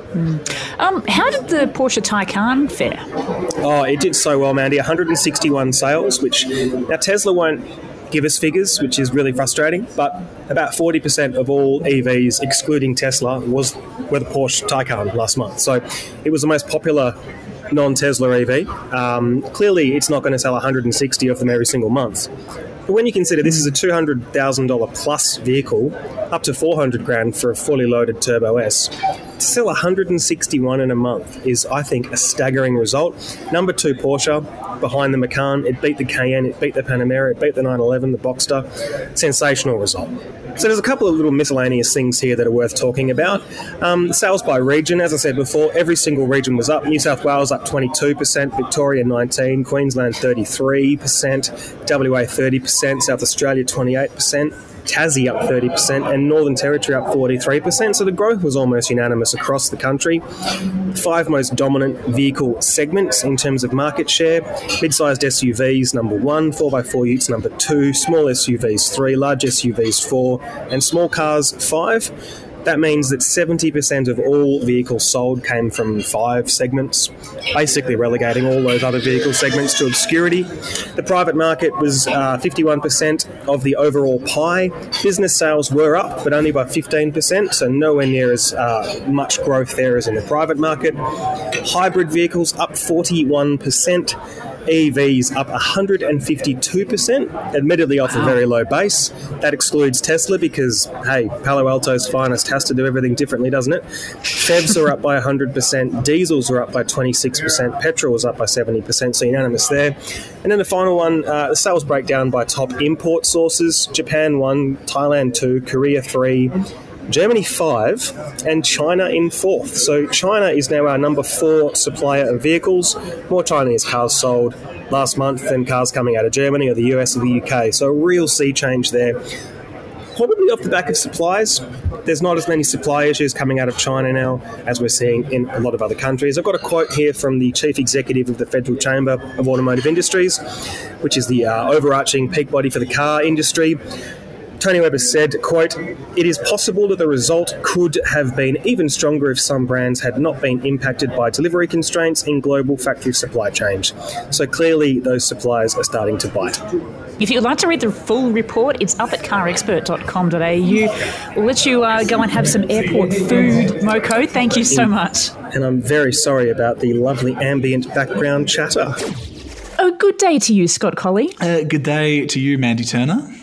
Mm. Um, how did the Porsche Taycan fare? Oh, it did so well, Mandy. one hundred sixty-one sales, which now Tesla won't give us figures, which is really frustrating, but about forty percent of all E Vs, excluding Tesla, was were the Porsche Taycan last month. So it was the most popular non-Tesla E V. Um, clearly, it's not going to sell one hundred sixty of them every single month. But when you consider this is a two hundred thousand dollars plus vehicle, up to four hundred grand for a fully loaded Turbo S, to sell one hundred sixty-one in a month is, I think, a staggering result. Number two, Porsche, behind the Macan. It beat the Cayenne, it beat the Panamera, it beat the nine eleven, the Boxster. Sensational result. So there's a couple of little miscellaneous things here that are worth talking about. Um, sales by region, as I said before, every single region was up. New South Wales up twenty-two percent, Victoria nineteen percent, Queensland thirty-three percent, W A thirty percent, South Australia twenty-eight percent, Tassie up thirty percent, and Northern Territory up forty-three percent. So the growth was almost unanimous across the country. Five most dominant vehicle segments in terms of market share. Mid-sized S U Vs, number one. four by four utes, number two. Small S U Vs, three. Large S U Vs, four. And small cars, five. That means that seventy percent of all vehicles sold came from five segments, basically relegating all those other vehicle segments to obscurity. The private market was uh, fifty-one percent of the overall pie. Business sales were up, but only by fifteen percent, so nowhere near as uh, much growth there as in the private market. Hybrid vehicles up forty-one percent. E Vs up one hundred fifty-two percent, admittedly off a very low base. That excludes Tesla because, hey, Palo Alto's finest has to do everything differently, doesn't it? F E Vs are up by one hundred percent, diesels are up by twenty-six percent, petrol was up by seventy percent, so unanimous there. And then the final one, uh, the sales breakdown by top import sources. Japan one, Thailand two, Korea three, Germany five, and China in fourth. So China is now our number four supplier of vehicles. More Chinese cars sold last month than cars coming out of Germany or the U S or the U K. So a real sea change there. Probably off the back of supplies. There's not as many supply issues coming out of China now as we're seeing in a lot of other countries. I've got a quote here from the Chief Executive of the Federal Chamber of Automotive Industries, which is the uh, overarching peak body for the car industry. Tony Webber said, quote, "It is possible that the result could have been even stronger if some brands had not been impacted by delivery constraints in global factory supply chains." So clearly those suppliers are starting to bite. If you'd like to read the full report, it's up at car expert dot com dot a u. We'll let you uh, go and have some airport food, Moko. Thank you so much. And I'm very sorry about the lovely ambient background chatter. A good day to you, Scott Colley. Uh, good day to you, Mandy Turner.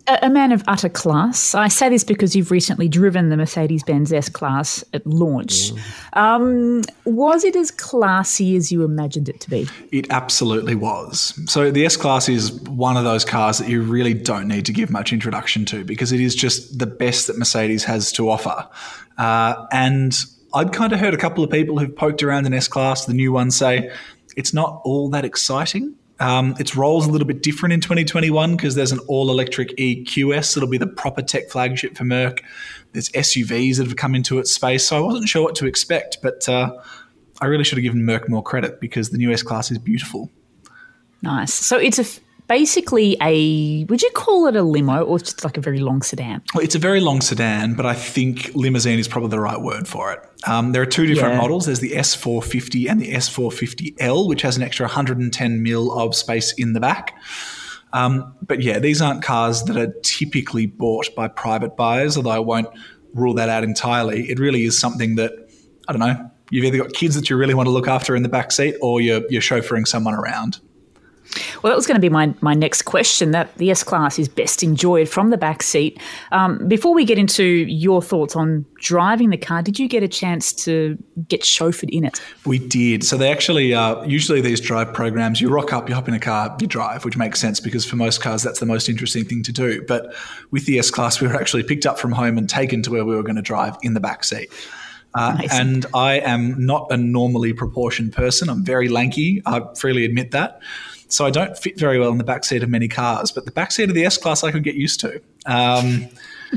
a, a man of utter class. I say this because you've recently driven the Mercedes-Benz S-Class at launch. Mm. Um, was it as classy as you imagined it to be? It absolutely was. So the S-Class is one of those cars that you really don't need to give much introduction to because it is just the best that Mercedes has to offer. Uh, and I'd kind of heard a couple of people who've poked around an S-Class, the new one, say it's not all that exciting. Um, its role's a little bit different in twenty twenty-one because there's an all-electric E Q S. It'll be the proper tech flagship for Merc. There's S U Vs that have come into its space, so I wasn't sure what to expect, but uh, I really should have given Merc more credit because the new S-Class is beautiful. Nice. So it's a, basically a, would you call it a limo or just like a very long sedan? Well, it's a very long sedan, but I think limousine is probably the right word for it. Um, there are two different yeah. models. There's the S four fifty and the S four fifty L, which has an extra one hundred ten mil of space in the back. Um, but yeah, these aren't cars that are typically bought by private buyers, although I won't rule that out entirely. It really is something that, I don't know, you've either got kids that you really want to look after in the back seat or you're, you're chauffeuring someone around. Well, that was going to be my, my next question, that the S-Class is best enjoyed from the back seat. Um, before we get into your thoughts on driving the car, did you get a chance to get chauffeured in it? We did. So they actually, uh, usually these drive programs, you rock up, you hop in a car, you drive, which makes sense because for most cars that's the most interesting thing to do. But with the S-Class, we were actually picked up from home and taken to where we were going to drive in the back seat. Uh, and I am not a normally proportioned person. I'm very lanky. I freely admit that. So I don't fit very well in the backseat of many cars, but the backseat of the S-Class I could get used to. Um,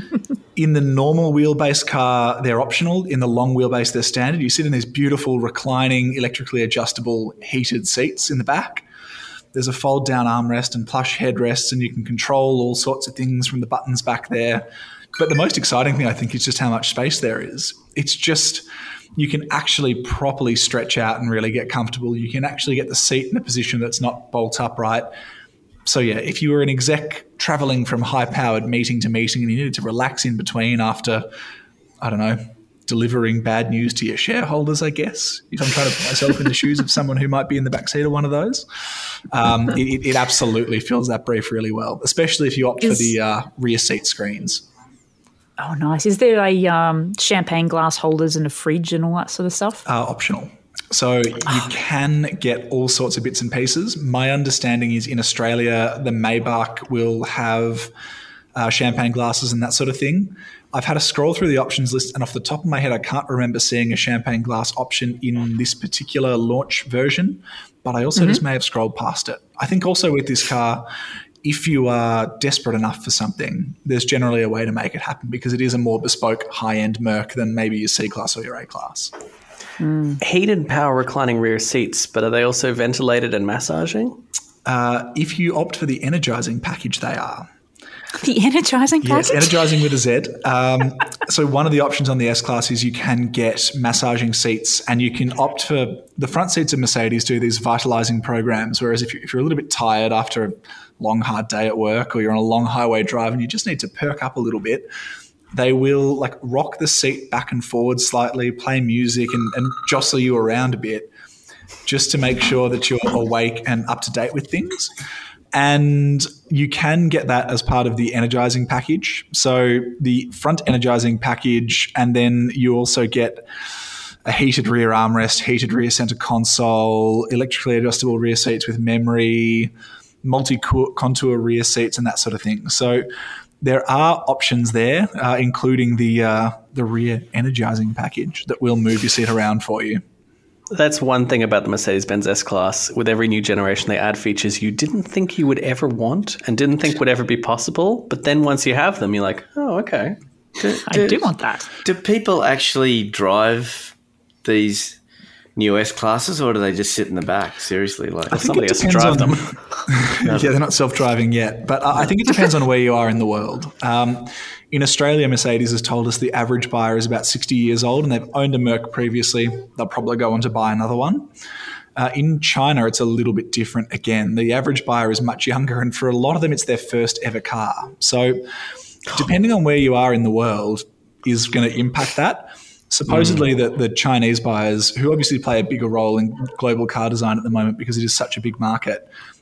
in the normal wheelbase car, they're optional. In the long wheelbase, they're standard. You sit in these beautiful reclining, electrically adjustable heated seats in the back. There's a fold-down armrest and plush headrests, and you can control all sorts of things from the buttons back there. But the most exciting thing, I think, is just how much space there is. It's just... you can actually properly stretch out and really get comfortable. You can actually get the seat in a position that's not bolt upright. So, yeah, if you were an exec traveling from high-powered meeting to meeting and you needed to relax in between after, I don't know, delivering bad news to your shareholders, I guess, if I'm trying to put myself in the shoes of someone who might be in the backseat of one of those, um, it, it absolutely fills that brief really well, especially if you opt is- for the uh, rear seat screens. Oh, nice. Is there a um, champagne glass holders and a fridge and all that sort of stuff? Uh, optional. So you can get all sorts of bits and pieces. My understanding is in Australia, the Maybach will have uh, champagne glasses and that sort of thing. I've had a scroll through the options list, and off the top of my head, I can't remember seeing a champagne glass option in this particular launch version, but I also mm-hmm. just may have scrolled past it. I think also with this car, if you are desperate enough for something, there's generally a way to make it happen because it is a more bespoke high-end Merc than maybe your C-Class or your A-Class. Mm. Heated power reclining rear seats, but are they also ventilated and massaging? Uh, if you opt for the energising package, they are. The energising package? Yes, energising with a Z. Um, so one of the options on the S-Class is you can get massaging seats, and you can opt for the front seats of Mercedes do these vitalising programs, whereas if, you, if you're a little bit tired after a long, hard day at work or you're on a long highway drive and you just need to perk up a little bit, they will like rock the seat back and forward slightly, play music and, and jostle you around a bit just to make sure that you're awake and up to date with things. And you can get that as part of the energising package. So the front energising package, and then you also get a heated rear armrest, heated rear centre console, electrically adjustable rear seats with memory, multi-contour rear seats and that sort of thing. So there are options there, uh, including the uh, the rear energising package that will move your seat around for you. That's one thing about the Mercedes-Benz S-Class. With every new generation, they add features you didn't think you would ever want and didn't think would ever be possible. But then once you have them, you're like, oh, okay. Do, do, I do want that. Do people actually drive these new S-Classes, or do they just sit in the back? Seriously, like I think somebody it has to drive on, them. Yeah, they're not self-driving yet. But I think it depends on where you are in the world. Um, in Australia, Mercedes has told us the average buyer is about sixty years old and they've owned a Merc previously. They'll probably go on to buy another one. Uh, in China, it's a little bit different again. The average buyer is much younger, and for a lot of them, it's their first ever car. So depending on where you are in the world is going to impact that. Supposedly, mm. the, the Chinese buyers, who obviously play a bigger role in global car design at the moment because it is such a big market,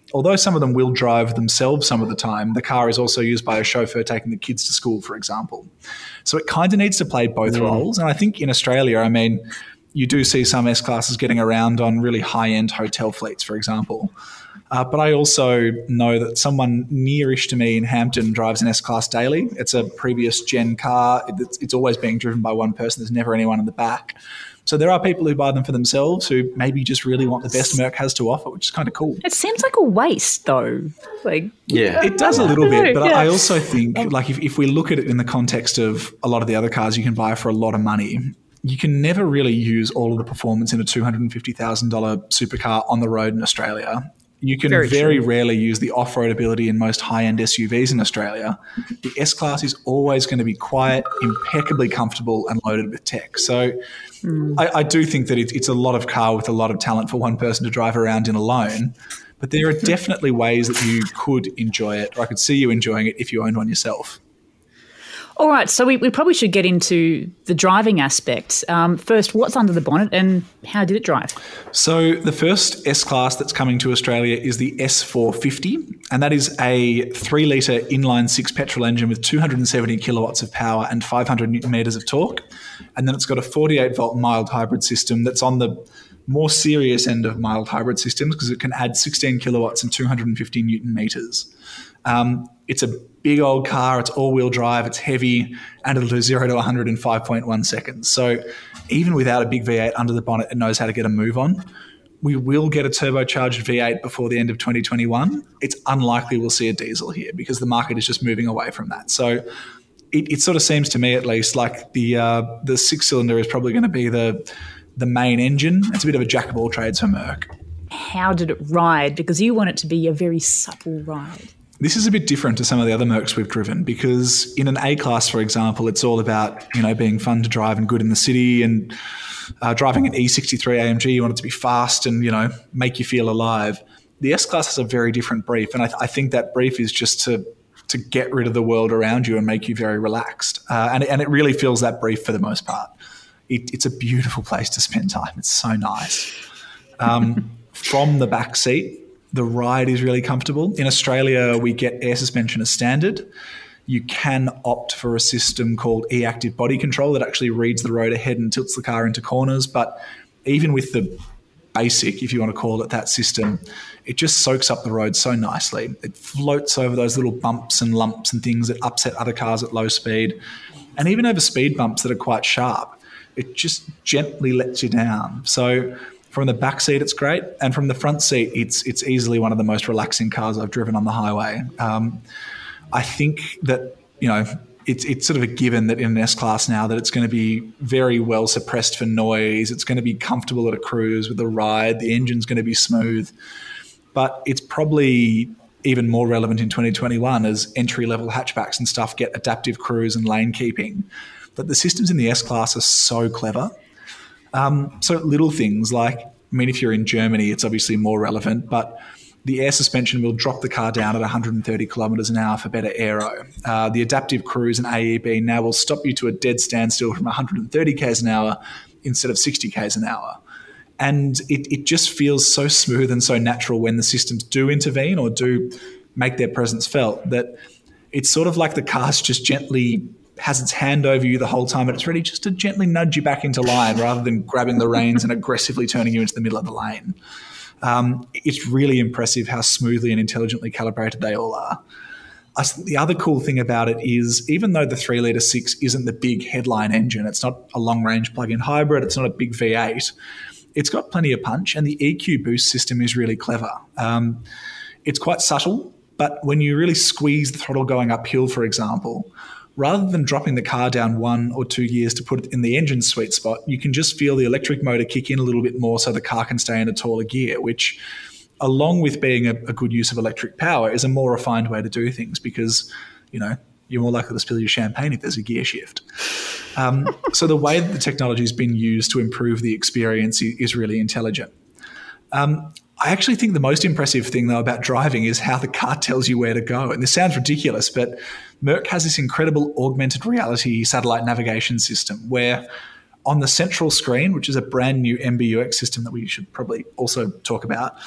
although some of them will drive themselves some of the time, the car is also used by a chauffeur taking the kids to school, for example. So it kind of needs to play both mm. roles. And I think in Australia, I mean, you do see some S-Classes getting around on really high-end hotel fleets, for example. Uh, but I also know that someone nearish to me in Hampton drives an S-Class daily. It's a previous gen car. It's, it's always being driven by one person. There's never anyone in the back. So there are people who buy them for themselves who maybe just really want the best Merc has to offer, which is kind of cool. It seems like a waste, though. Like, yeah, it does a little bit. But yeah. I also think, like, if, if we look at it in the context of a lot of the other cars you can buy for a lot of money, you can never really use all of the performance in a two hundred fifty thousand dollars supercar on the road in Australia. You can very, very rarely use the off-road ability in most high-end S U Vs in Australia. The S-Class is always going to be quiet, impeccably comfortable, and loaded with tech. So mm. I, I do think that it, it's a lot of car with a lot of talent for one person to drive around in alone. But there are definitely ways that you could enjoy it, or I could see you enjoying it if you owned one yourself. All right, so we, we probably should get into the driving aspect. Um, first, what's under the bonnet and how did it drive? So the first S-Class that's coming to Australia is the S four fifty, and that is a three litre inline six petrol engine with two hundred seventy kilowatts of power and five hundred newton metres of torque. And then it's got a forty-eight volt mild hybrid system that's on the more serious end of mild hybrid systems because it can add sixteen kilowatts and two hundred fifty newton metres. Um, it's a big old car. It's all-wheel drive. It's heavy, and it'll do zero to one hundred in five point one seconds. So even without a big V eight under the bonnet, it knows how to get a move on. We will get a turbocharged V eight before the end of twenty twenty-one. It's unlikely we'll see a diesel here because the market is just moving away from that. So it, it sort of seems to me, at least, like the uh, the six-cylinder is probably going to be the the main engine. It's a bit of a jack of all trades for Merc. How did it ride? Because you want it to be a very supple ride. This is a bit different to some of the other Mercs we've driven because in an A-Class, for example, it's all about, you know, being fun to drive and good in the city, and uh, driving an E sixty-three A M G, you want it to be fast and, you know, make you feel alive. The S-Class has a very different brief, and I, th- I think that brief is just to to get rid of the world around you and make you very relaxed. Uh, and, and it really fills that brief for the most part. It, it's a beautiful place to spend time. It's so nice. Um, from the back seat, the ride is really comfortable. In Australia, we get air suspension as standard. You can opt for a system called e-active body control that actually reads the road ahead and tilts the car into corners. But even with the basic, if you want to call it that system, it just soaks up the road so nicely. It floats over those little bumps and lumps and things that upset other cars at low speed. And even over speed bumps that are quite sharp, it just gently lets you down. So from the back seat, it's great. And from the front seat, it's it's easily one of the most relaxing cars I've driven on the highway. Um, I think that, you know, it's it's sort of a given that in an S-Class now that it's going to be very well suppressed for noise. It's going to be comfortable at a cruise with the ride. The engine's going to be smooth. But it's probably even more relevant in twenty twenty-one as entry-level hatchbacks and stuff get adaptive cruise and lane keeping. But the systems in the S-Class are so clever. Um, so little things like, I mean, if you're in Germany, it's obviously more relevant, but the air suspension will drop the car down at one hundred thirty kilometres an hour for better aero. Uh, the adaptive cruise and A E B now will stop you to a dead standstill from one hundred thirty kays an hour instead of sixty kays an hour. And it, it just feels so smooth and so natural when the systems do intervene or do make their presence felt that it's sort of like the car's just gently has its hand over you the whole time, but it's ready just to gently nudge you back into line rather than grabbing the reins and aggressively turning you into the middle of the lane. Um, it's really impressive how smoothly and intelligently calibrated they all are. I think the other cool thing about it is even though the three litre six isn't the big headline engine, it's not a long-range plug-in hybrid, it's not a big V eight, it's got plenty of punch, and the E Q boost system is really clever. Um, it's quite subtle, but when you really squeeze the throttle going uphill, for example, rather than dropping the car down one or two gears to put it in the engine sweet spot, you can just feel the electric motor kick in a little bit more so the car can stay in a taller gear, which, along with being a, a good use of electric power, is a more refined way to do things because, you know, you're more likely to spill your champagne if there's a gear shift. Um, so the way that the technology has been used to improve the experience is really intelligent. Um, I actually think the most impressive thing, though, about driving is how the car tells you where to go. And this sounds ridiculous, but Merc has this incredible augmented reality satellite navigation system where on the central screen, which is a brand new M B U X system that we should probably also talk about,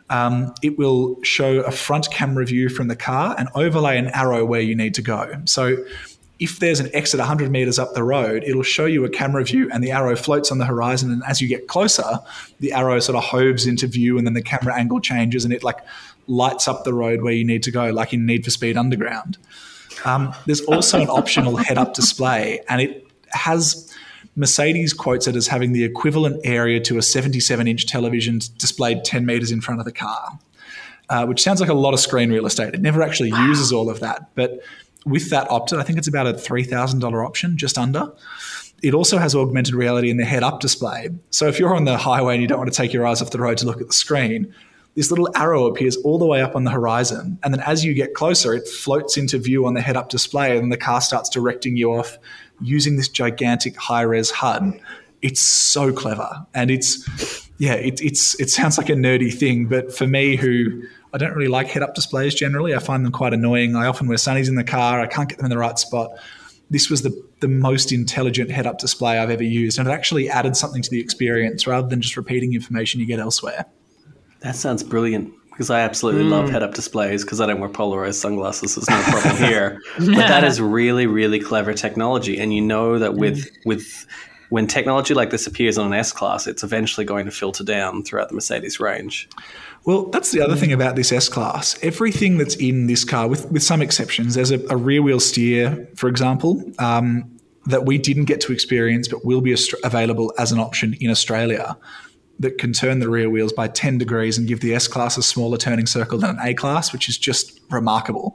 Um, it will show a front camera view from the car and overlay an arrow where you need to go. So if there's an exit one hundred meters up the road, it'll show you a camera view and the arrow floats on the horizon. And as you get closer, the arrow sort of hoves into view and then the camera angle changes and it like lights up the road where you need to go, like in Need for Speed Underground. Um, there's also an optional head-up display, and it has Mercedes quotes it as having the equivalent area to a seventy-seven inch television displayed ten meters in front of the car, uh, which sounds like a lot of screen real estate. It never actually wow. uses all of that, but with that opted, I think it's about a three thousand dollars option, just under. It also has augmented reality in the head-up display. So if you're on the highway and you don't want to take your eyes off the road to look at the screen, this little arrow appears all the way up on the horizon. And then as you get closer, it floats into view on the head-up display and the car starts directing you off using this gigantic high-res H U D. It's so clever. And it's, yeah, it, it's it sounds like a nerdy thing, but for me who I don't really like head-up displays generally, I find them quite annoying. I often wear sunnies in the car. I can't get them in the right spot. This was the, the most intelligent head-up display I've ever used, and it actually added something to the experience rather than just repeating information you get elsewhere. That sounds brilliant, because I absolutely mm. love head-up displays because I don't wear polarized sunglasses. There's no problem here. But that is really, really clever technology. And you know that with mm. with when technology like this appears on an S-Class, it's eventually going to filter down throughout the Mercedes range. Well, that's the other thing about this S-Class. Everything that's in this car, with, with some exceptions, there's a, a rear-wheel steer, for example, um, that we didn't get to experience but will be available as an option in Australia, that can turn the rear wheels by ten degrees and give the S-Class a smaller turning circle than an A-Class, which is just remarkable.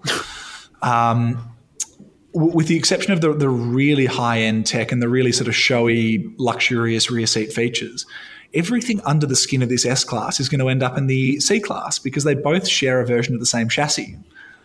Um, w- with the exception of the, the really high-end tech and the really sort of showy, luxurious rear seat features, everything under the skin of this S-Class is going to end up in the C-Class because they both share a version of the same chassis.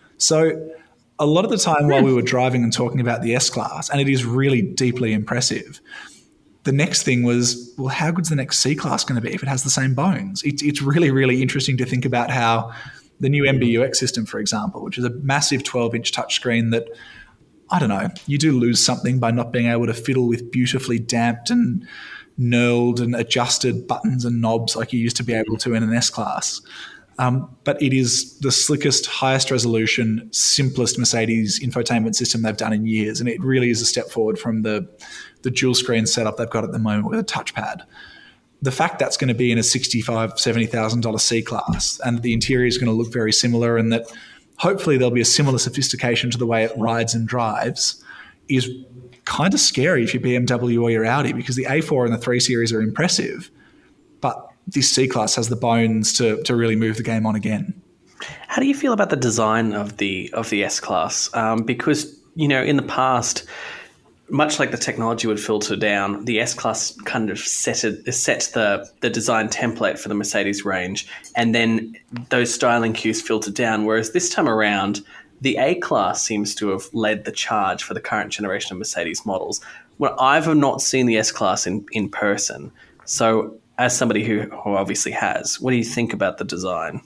So a lot of the time while we were driving and talking about the S-Class, and it is really deeply impressive, the next thing was, well, how good's the next C-Class going to be if it has the same bones? It's, it's really, really interesting to think about how the new M B U X system, for example, which is a massive twelve inch touchscreen that, I don't know, you do lose something by not being able to fiddle with beautifully damped and knurled and adjusted buttons and knobs like you used to be able to in an S-Class. Um, but it is the slickest, highest resolution, simplest Mercedes infotainment system they've done in years. And it really is a step forward from the, the dual screen setup they've got at the moment with a touchpad. The fact that's going to be in a sixty-five thousand dollars, seventy thousand dollars C-Class and the interior is going to look very similar and that hopefully there'll be a similar sophistication to the way it rides and drives is kind of scary if you're B M W or you're Audi, because the A four and the three Series are impressive, but this C-Class has the bones to to really move the game on again. How do you feel about the design of the of the S-Class? Um, because, you know, in the past, much like the technology would filter down, the S-Class kind of set it, set the, the design template for the Mercedes range, and then those styling cues filtered down, whereas this time around, the A-Class seems to have led the charge for the current generation of Mercedes models. Well, I've not seen the S-Class in, in person, so as somebody who, who obviously has, what do you think about the design?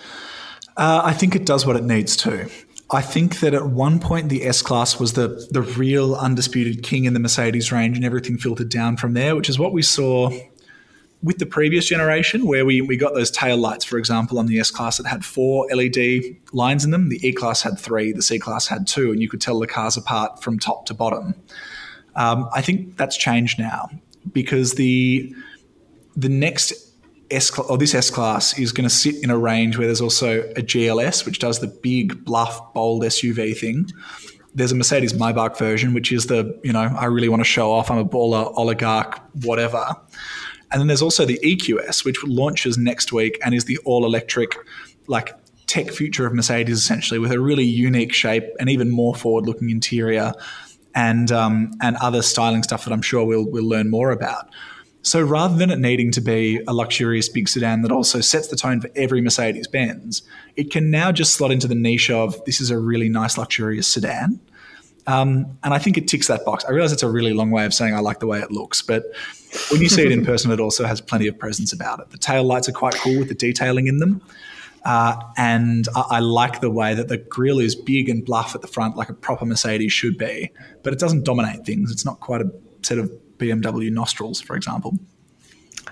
Uh, I think it does what it needs to. I think that at one point the S-Class was the the real undisputed king in the Mercedes range and everything filtered down from there, which is what we saw with the previous generation where we, we got those tail lights, for example, on the S-Class that had four L E D lines in them. The E-Class had three, the C-Class had two, and you could tell the cars apart from top to bottom. Um, I think that's changed now because the the next S or this S-Class is going to sit in a range where there's also a G L S, which does the big, bluff, bold S U V thing. There's a Mercedes Maybach version, which is the, you know, I really want to show off, I'm a baller, oligarch, whatever. And then there's also the E Q S, which launches next week and is the all-electric, like, tech future of Mercedes, essentially, with a really unique shape and even more forward-looking interior and um, and other styling stuff that I'm sure we'll we'll learn more about. So rather than it needing to be a luxurious big sedan that also sets the tone for every Mercedes-Benz, it can now just slot into the niche of this is a really nice luxurious sedan. Um, and I think it ticks that box. I realize it's a really long way of saying I like the way it looks, but when you see it in person, it also has plenty of presence about it. The tail lights are quite cool with the detailing in them. Uh, and I, I like the way that the grille is big and bluff at the front like a proper Mercedes should be, but it doesn't dominate things. It's not quite a set of B M W nostrils, for example.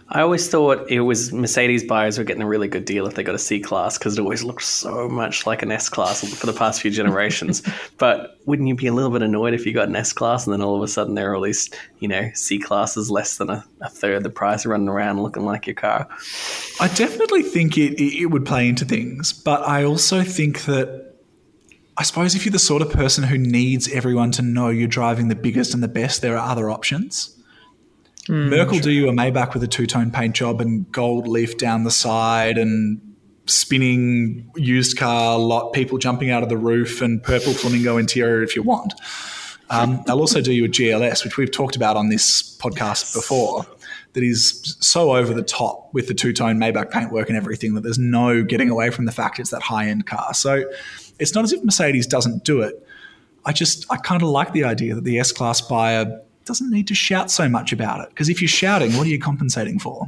I always thought it was Mercedes buyers were getting a really good deal if they got a C-Class because it always looked so much like an S-Class for the past few generations. But wouldn't you be a little bit annoyed if you got an S-Class and then all of a sudden there are all these, you know, C-Classes less than a, a third the price running around looking like your car? I definitely think it, it would play into things, but I also think that I suppose if you're the sort of person who needs everyone to know you're driving the biggest and the best, there are other options. Mm, Merc will do you a Maybach with a two-tone paint job and gold leaf down the side and spinning used car lot, people jumping out of the roof and purple flamingo interior if you want. Um, they'll also do you a G L S, which we've talked about on this podcast before, that is so over the top with the two-tone Maybach paintwork and everything that there's no getting away from the fact it's that high-end car. So it's not as if Mercedes doesn't do it. I just, I kind of like the idea that the S-Class buyer doesn't need to shout so much about it, because if you're shouting, what are you compensating for?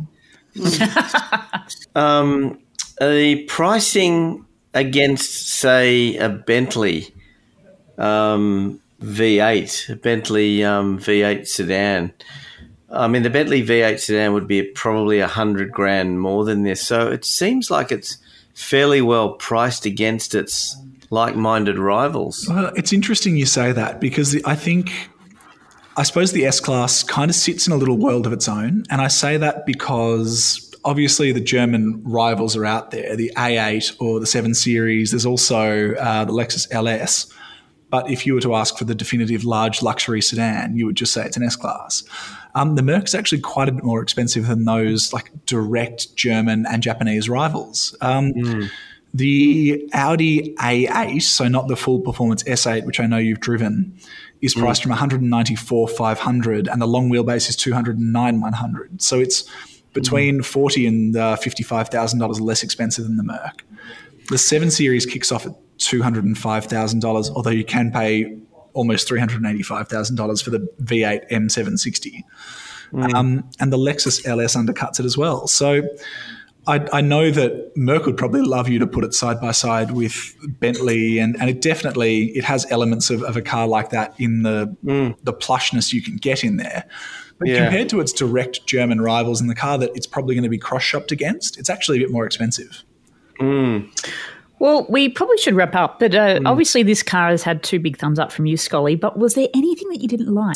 um, the pricing against, say, a Bentley um, V eight, a Bentley um, V eight sedan. I mean, the Bentley V eight sedan would be probably a hundred grand more than this. So it seems like it's fairly well priced against its like-minded rivals. Well, it's interesting you say that, because I think, I suppose the S-Class kind of sits in a little world of its own. And I say that because obviously the German rivals are out there, the A eight or the seven Series. There's also uh, the Lexus L S. But if you were to ask for the definitive large luxury sedan, you would just say it's an S-Class. Um, the Merc is actually quite a bit more expensive than those like direct German and Japanese rivals. Um, mm. The Audi A eight, so not the full performance S eight, which I know you've driven, is priced mm. from one hundred ninety-four thousand five hundred dollars, and the long wheelbase is two hundred nine thousand one hundred dollars. So it's between mm. forty thousand dollars and uh, fifty-five thousand dollars less expensive than the Merc. The seven Series kicks off at two hundred five thousand dollars, although you can pay almost three hundred eighty-five thousand dollars for the V eight M seven sixty. Mm. Um, and the Lexus L S undercuts it as well. So I, I know that Merc would probably love you to put it side by side with Bentley, and, and it definitely it has elements of, of a car like that in the mm. the plushness you can get in there. But yeah. compared to its direct German rivals in the car that it's probably going to be cross-shopped against, it's actually a bit more expensive. Mm. Well, we probably should wrap up, but uh, mm. obviously this car has had two big thumbs up from you, Scully, but was there anything that you didn't like?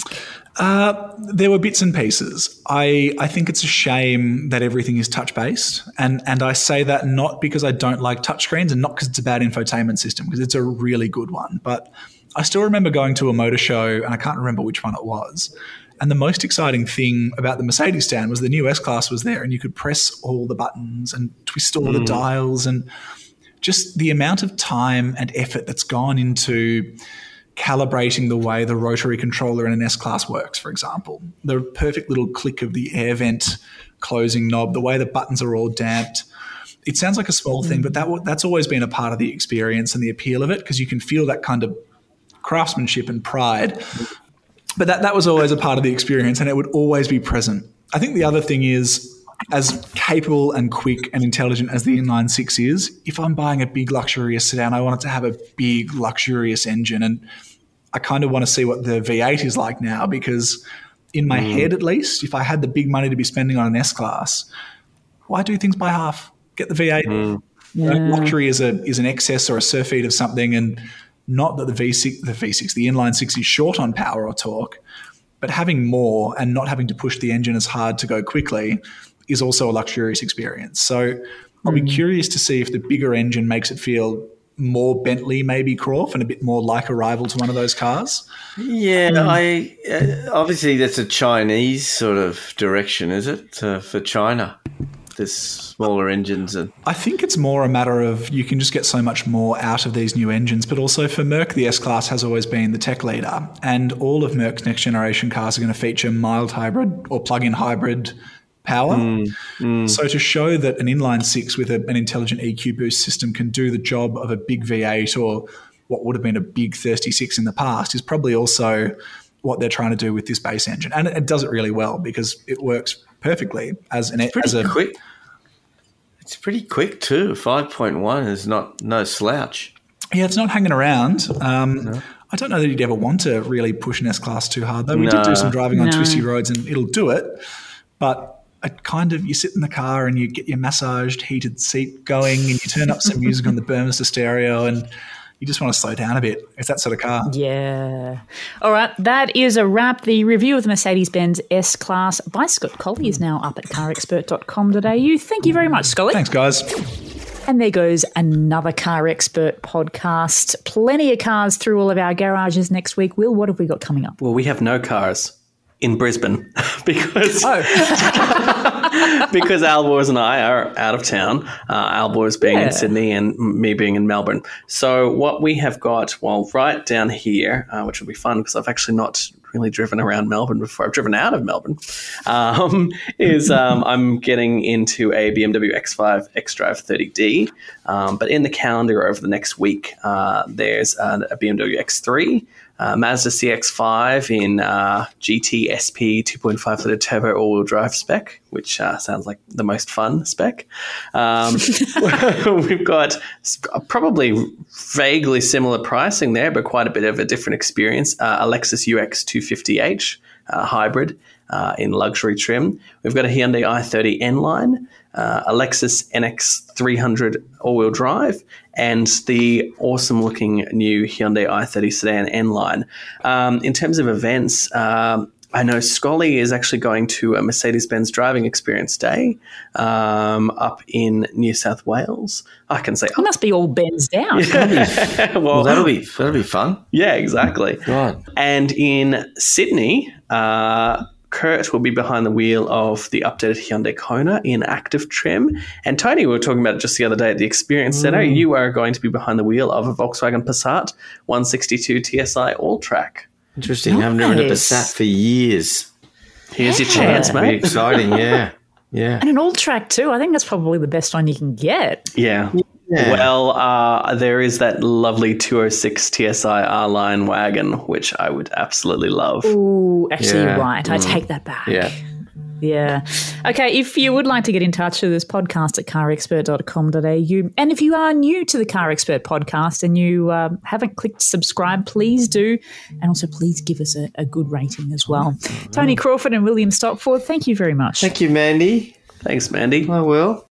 Uh, there were bits and pieces. I, I think it's a shame that everything is touch-based, and, and I say that not because I don't like touchscreens and not because it's a bad infotainment system, because it's a really good one. But I still remember going to a motor show, and I can't remember which one it was, and the most exciting thing about the Mercedes stand was the new S-Class was there, and you could press all the buttons and twist all mm. the dials, and just the amount of time and effort that's gone into calibrating the way the rotary controller in an S-Class works, for example. The perfect little click of the air vent closing knob, the way the buttons are all damped. It sounds like a small thing, but that that's always been a part of the experience and the appeal of it, because you can feel that kind of craftsmanship and pride. But that, that was always a part of the experience, and it would always be present. I think the other thing is, as capable and quick and intelligent as the inline six is, if I'm buying a big luxurious sedan, I want it to have a big luxurious engine. And I kind of want to see what the V eight is like now, because in my mm. head at least, if I had the big money to be spending on an S-Class, why do things by half? Get the V eight. Mm. You know, yeah. Luxury is a is an excess or a surfeit of something, and not that the V six, the V six, the inline six is short on power or torque, but having more and not having to push the engine as hard to go quickly is also a luxurious experience. So I'll be curious to see if the bigger engine makes it feel more Bentley, maybe, Croft, and a bit more like a rival to one of those cars. Yeah, um, I uh, obviously that's a Chinese sort of direction, is it, uh, for China? This smaller engines. And I think it's more a matter of you can just get so much more out of these new engines, but also for Merc, the S-Class has always been the tech leader, and all of Merc's next generation cars are going to feature mild hybrid or plug-in hybrid power. Mm, mm. So to show that an inline six with a, an intelligent E Q boost system can do the job of a big V eight or what would have been a big thirty-six in the past is probably also what they're trying to do with this base engine. And it, it does it really well, because it works perfectly as an it's as a quick. It's pretty quick too. five point one is not no slouch. Yeah, it's not hanging around. Um, no. I don't know that you'd ever want to really push an S-Class too hard, though. We no. did do some driving on no. twisty roads and it'll do it. But a kind of, you sit in the car and you get your massaged heated seat going and you turn up some music on the Burmester stereo and you just want to slow down a bit. It's that sort of car. Yeah. All right. That is a wrap. The review of the Mercedes-Benz S-Class by Scott Colley is now up at car expert dot com dot a u. Thank you very much, Scully. Thanks, guys. And there goes another Car Expert podcast. Plenty of cars through all of our garages next week. Will, what have we got coming up? Well, we have no cars in Brisbane because oh. because Albors and I are out of town. Uh, Albors being Yeah. in Sydney and me being in Melbourne. So what we have got, well, right down here, uh, which will be fun because I've actually not really driven around Melbourne before. I've driven out of Melbourne. Um, is um, I'm getting into a B M W X five xDrive thirty D. Um, but in the calendar over the next week, uh, there's a, a B M W X three. Uh, Mazda C X five in uh, G T S P two point five litre turbo all-wheel drive spec, which uh, sounds like the most fun spec. Um, we've got probably vaguely similar pricing there, but quite a bit of a different experience. Uh, a Lexus U X two fifty H uh, hybrid uh, in luxury trim. We've got a Hyundai i thirty N-Line, uh, a Lexus N X three hundred all-wheel drive, and the awesome-looking new Hyundai i thirty sedan N-Line. Um, in terms of events, um, I know Scully is actually going to a Mercedes-Benz Driving Experience Day um, up in New South Wales. I can say, It must be all Ben's down. well, Well, that'll be that'll be fun. yeah, exactly. Right. And in Sydney, uh, Kurt will be behind the wheel of the updated Hyundai Kona in active trim. And Tony, we were talking about it just the other day at the Experience Centre. You are going to be behind the wheel of a Volkswagen Passat one sixty-two T S I all-track. Interesting. I haven't driven a Nice. Passat for years. Here's your Yeah. chance, Pretty mate. exciting, yeah. Yeah. And an all track too. I think that's probably the best one you can get. Yeah. Yeah. Well, uh, there is that lovely two oh six T S I R-Line wagon, which I would absolutely love. Ooh, actually, Yeah. you're right. I take that back. Yeah. Yeah. Okay, if you would like to get in touch with us, podcast at car expert dot com dot a u. And if you are new to the Car Expert podcast and you um, haven't clicked subscribe, please do. And also, please give us a, a good rating as well. Tony Crawford and William Stockford, thank you very much. Thank you, Mandy. Thanks, Mandy. I will.